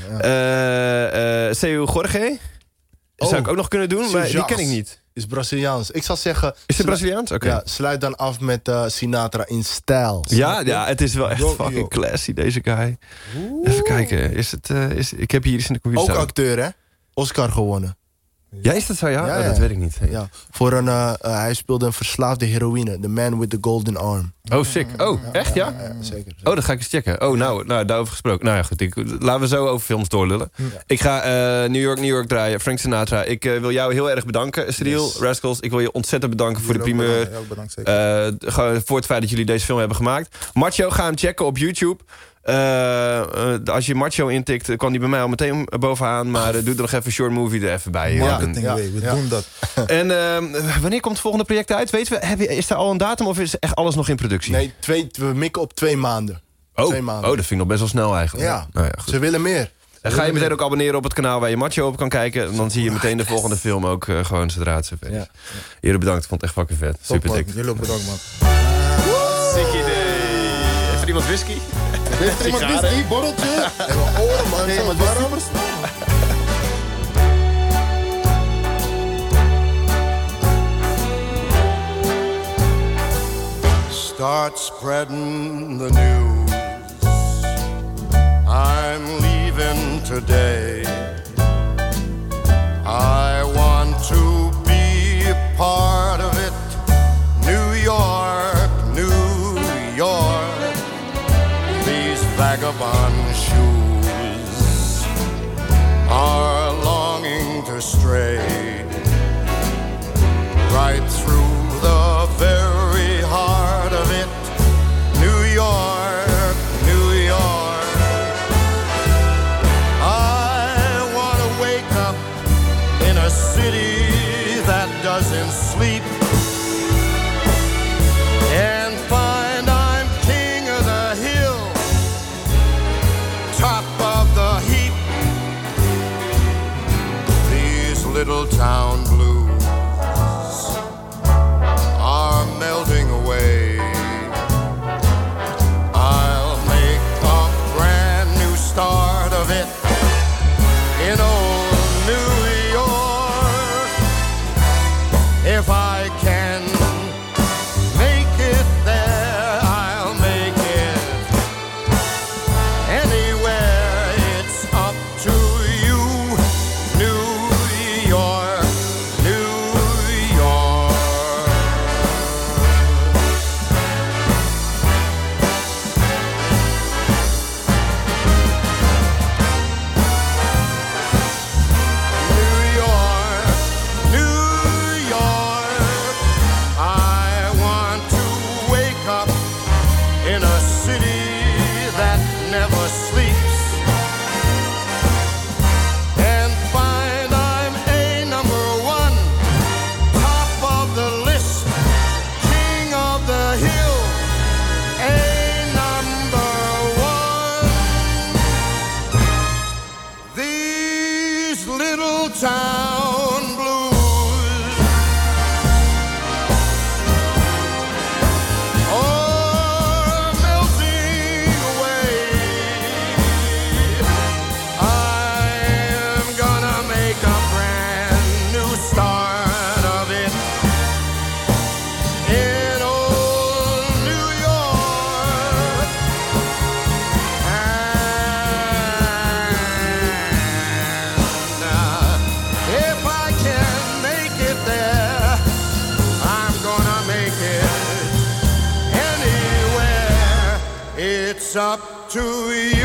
uh, uh, Seu Jorge oh. zou ik ook nog kunnen doen, maar die ken ik niet. Is Braziliaans. Ik zal zeggen... Is het Braziliaans? Oké. Okay. Ja, sluit dan af met uh, Sinatra in stijl. Ja, ja, het is wel echt yo, fucking yo. classy, deze guy. Oeh. Even kijken. Is het, uh, is, ik heb hier iets in de computer ook acteur, hè? Oscar gewonnen. Ja, is dat zo? Ja, Ja, Oh, ja. dat weet ik niet. Nee. Ja, voor een, uh, uh, hij speelde een verslaafde heroïne. The Man with the Golden Arm. Oh, sick. Oh, echt ja? Ja, zeker. Oh, dat ga ik eens checken. Oh, nou, nou daarover gesproken. Nou ja, goed. Ik, laten we zo over films doorlullen. Ja. Ik ga uh, New York, New York draaien. Frank Sinatra. Ik uh, wil jou heel erg bedanken, Cyril, yes. Rascals. Ik wil je ontzettend bedanken voor de primeur. Ja, bedankt, zeker. Uh, gewoon voor het feit dat jullie deze film hebben gemaakt. Macho, ga hem checken op YouTube. Uh, uh, als je Macho intikt, kwam die bij mij al meteen bovenaan. Maar uh, doe er nog even een short movie er even bij. Marketing, ja. we ja. doen dat. En uh, wanneer komt het volgende project uit? Weten we, heb je, is er al een datum of is echt alles nog in productie? Nee, twee, we mikken op twee maanden. Oh, twee maanden. oh dat vind ik nog best wel snel eigenlijk. Ja, nou ja, goed. Ze willen meer. En ga je meteen ook abonneren op het kanaal waar je Macho op kan kijken. En dan zie je meteen de volgende film ook uh, gewoon zodra het zover is. Ja. Jullie bedankt, ik vond het echt fucking vet. Top, super man. dik. Jullie ook bedankt, man. Sick idee. Heeft er iemand whisky? Heeft er iemand whisky? Borreltje? En mijn oren, man. Nee, maar waarom? Start spreading the news. I'm leaving today. I want to be a part of it. New York, New York. These vagabond shoes are longing to stray right through the very heart of it. New York, New York. I want to wake up in a city that doesn't sleep and find I'm king of the hill, top of the heap. These little town blues are melting away. I'll make a brand new start of it in old New York. If I can make it there, I'll make it anywhere. It's up to you, New York, New York. New York, New York. I want to wake up in a city that never sleeps and find I'm a number one, top of the list, king of the hill, a number one. These little town blues are melting away. I'm gonna make a brand new start of it in old New York. And uh, if I can make it there, I'm gonna make it anywhere. It's up to you.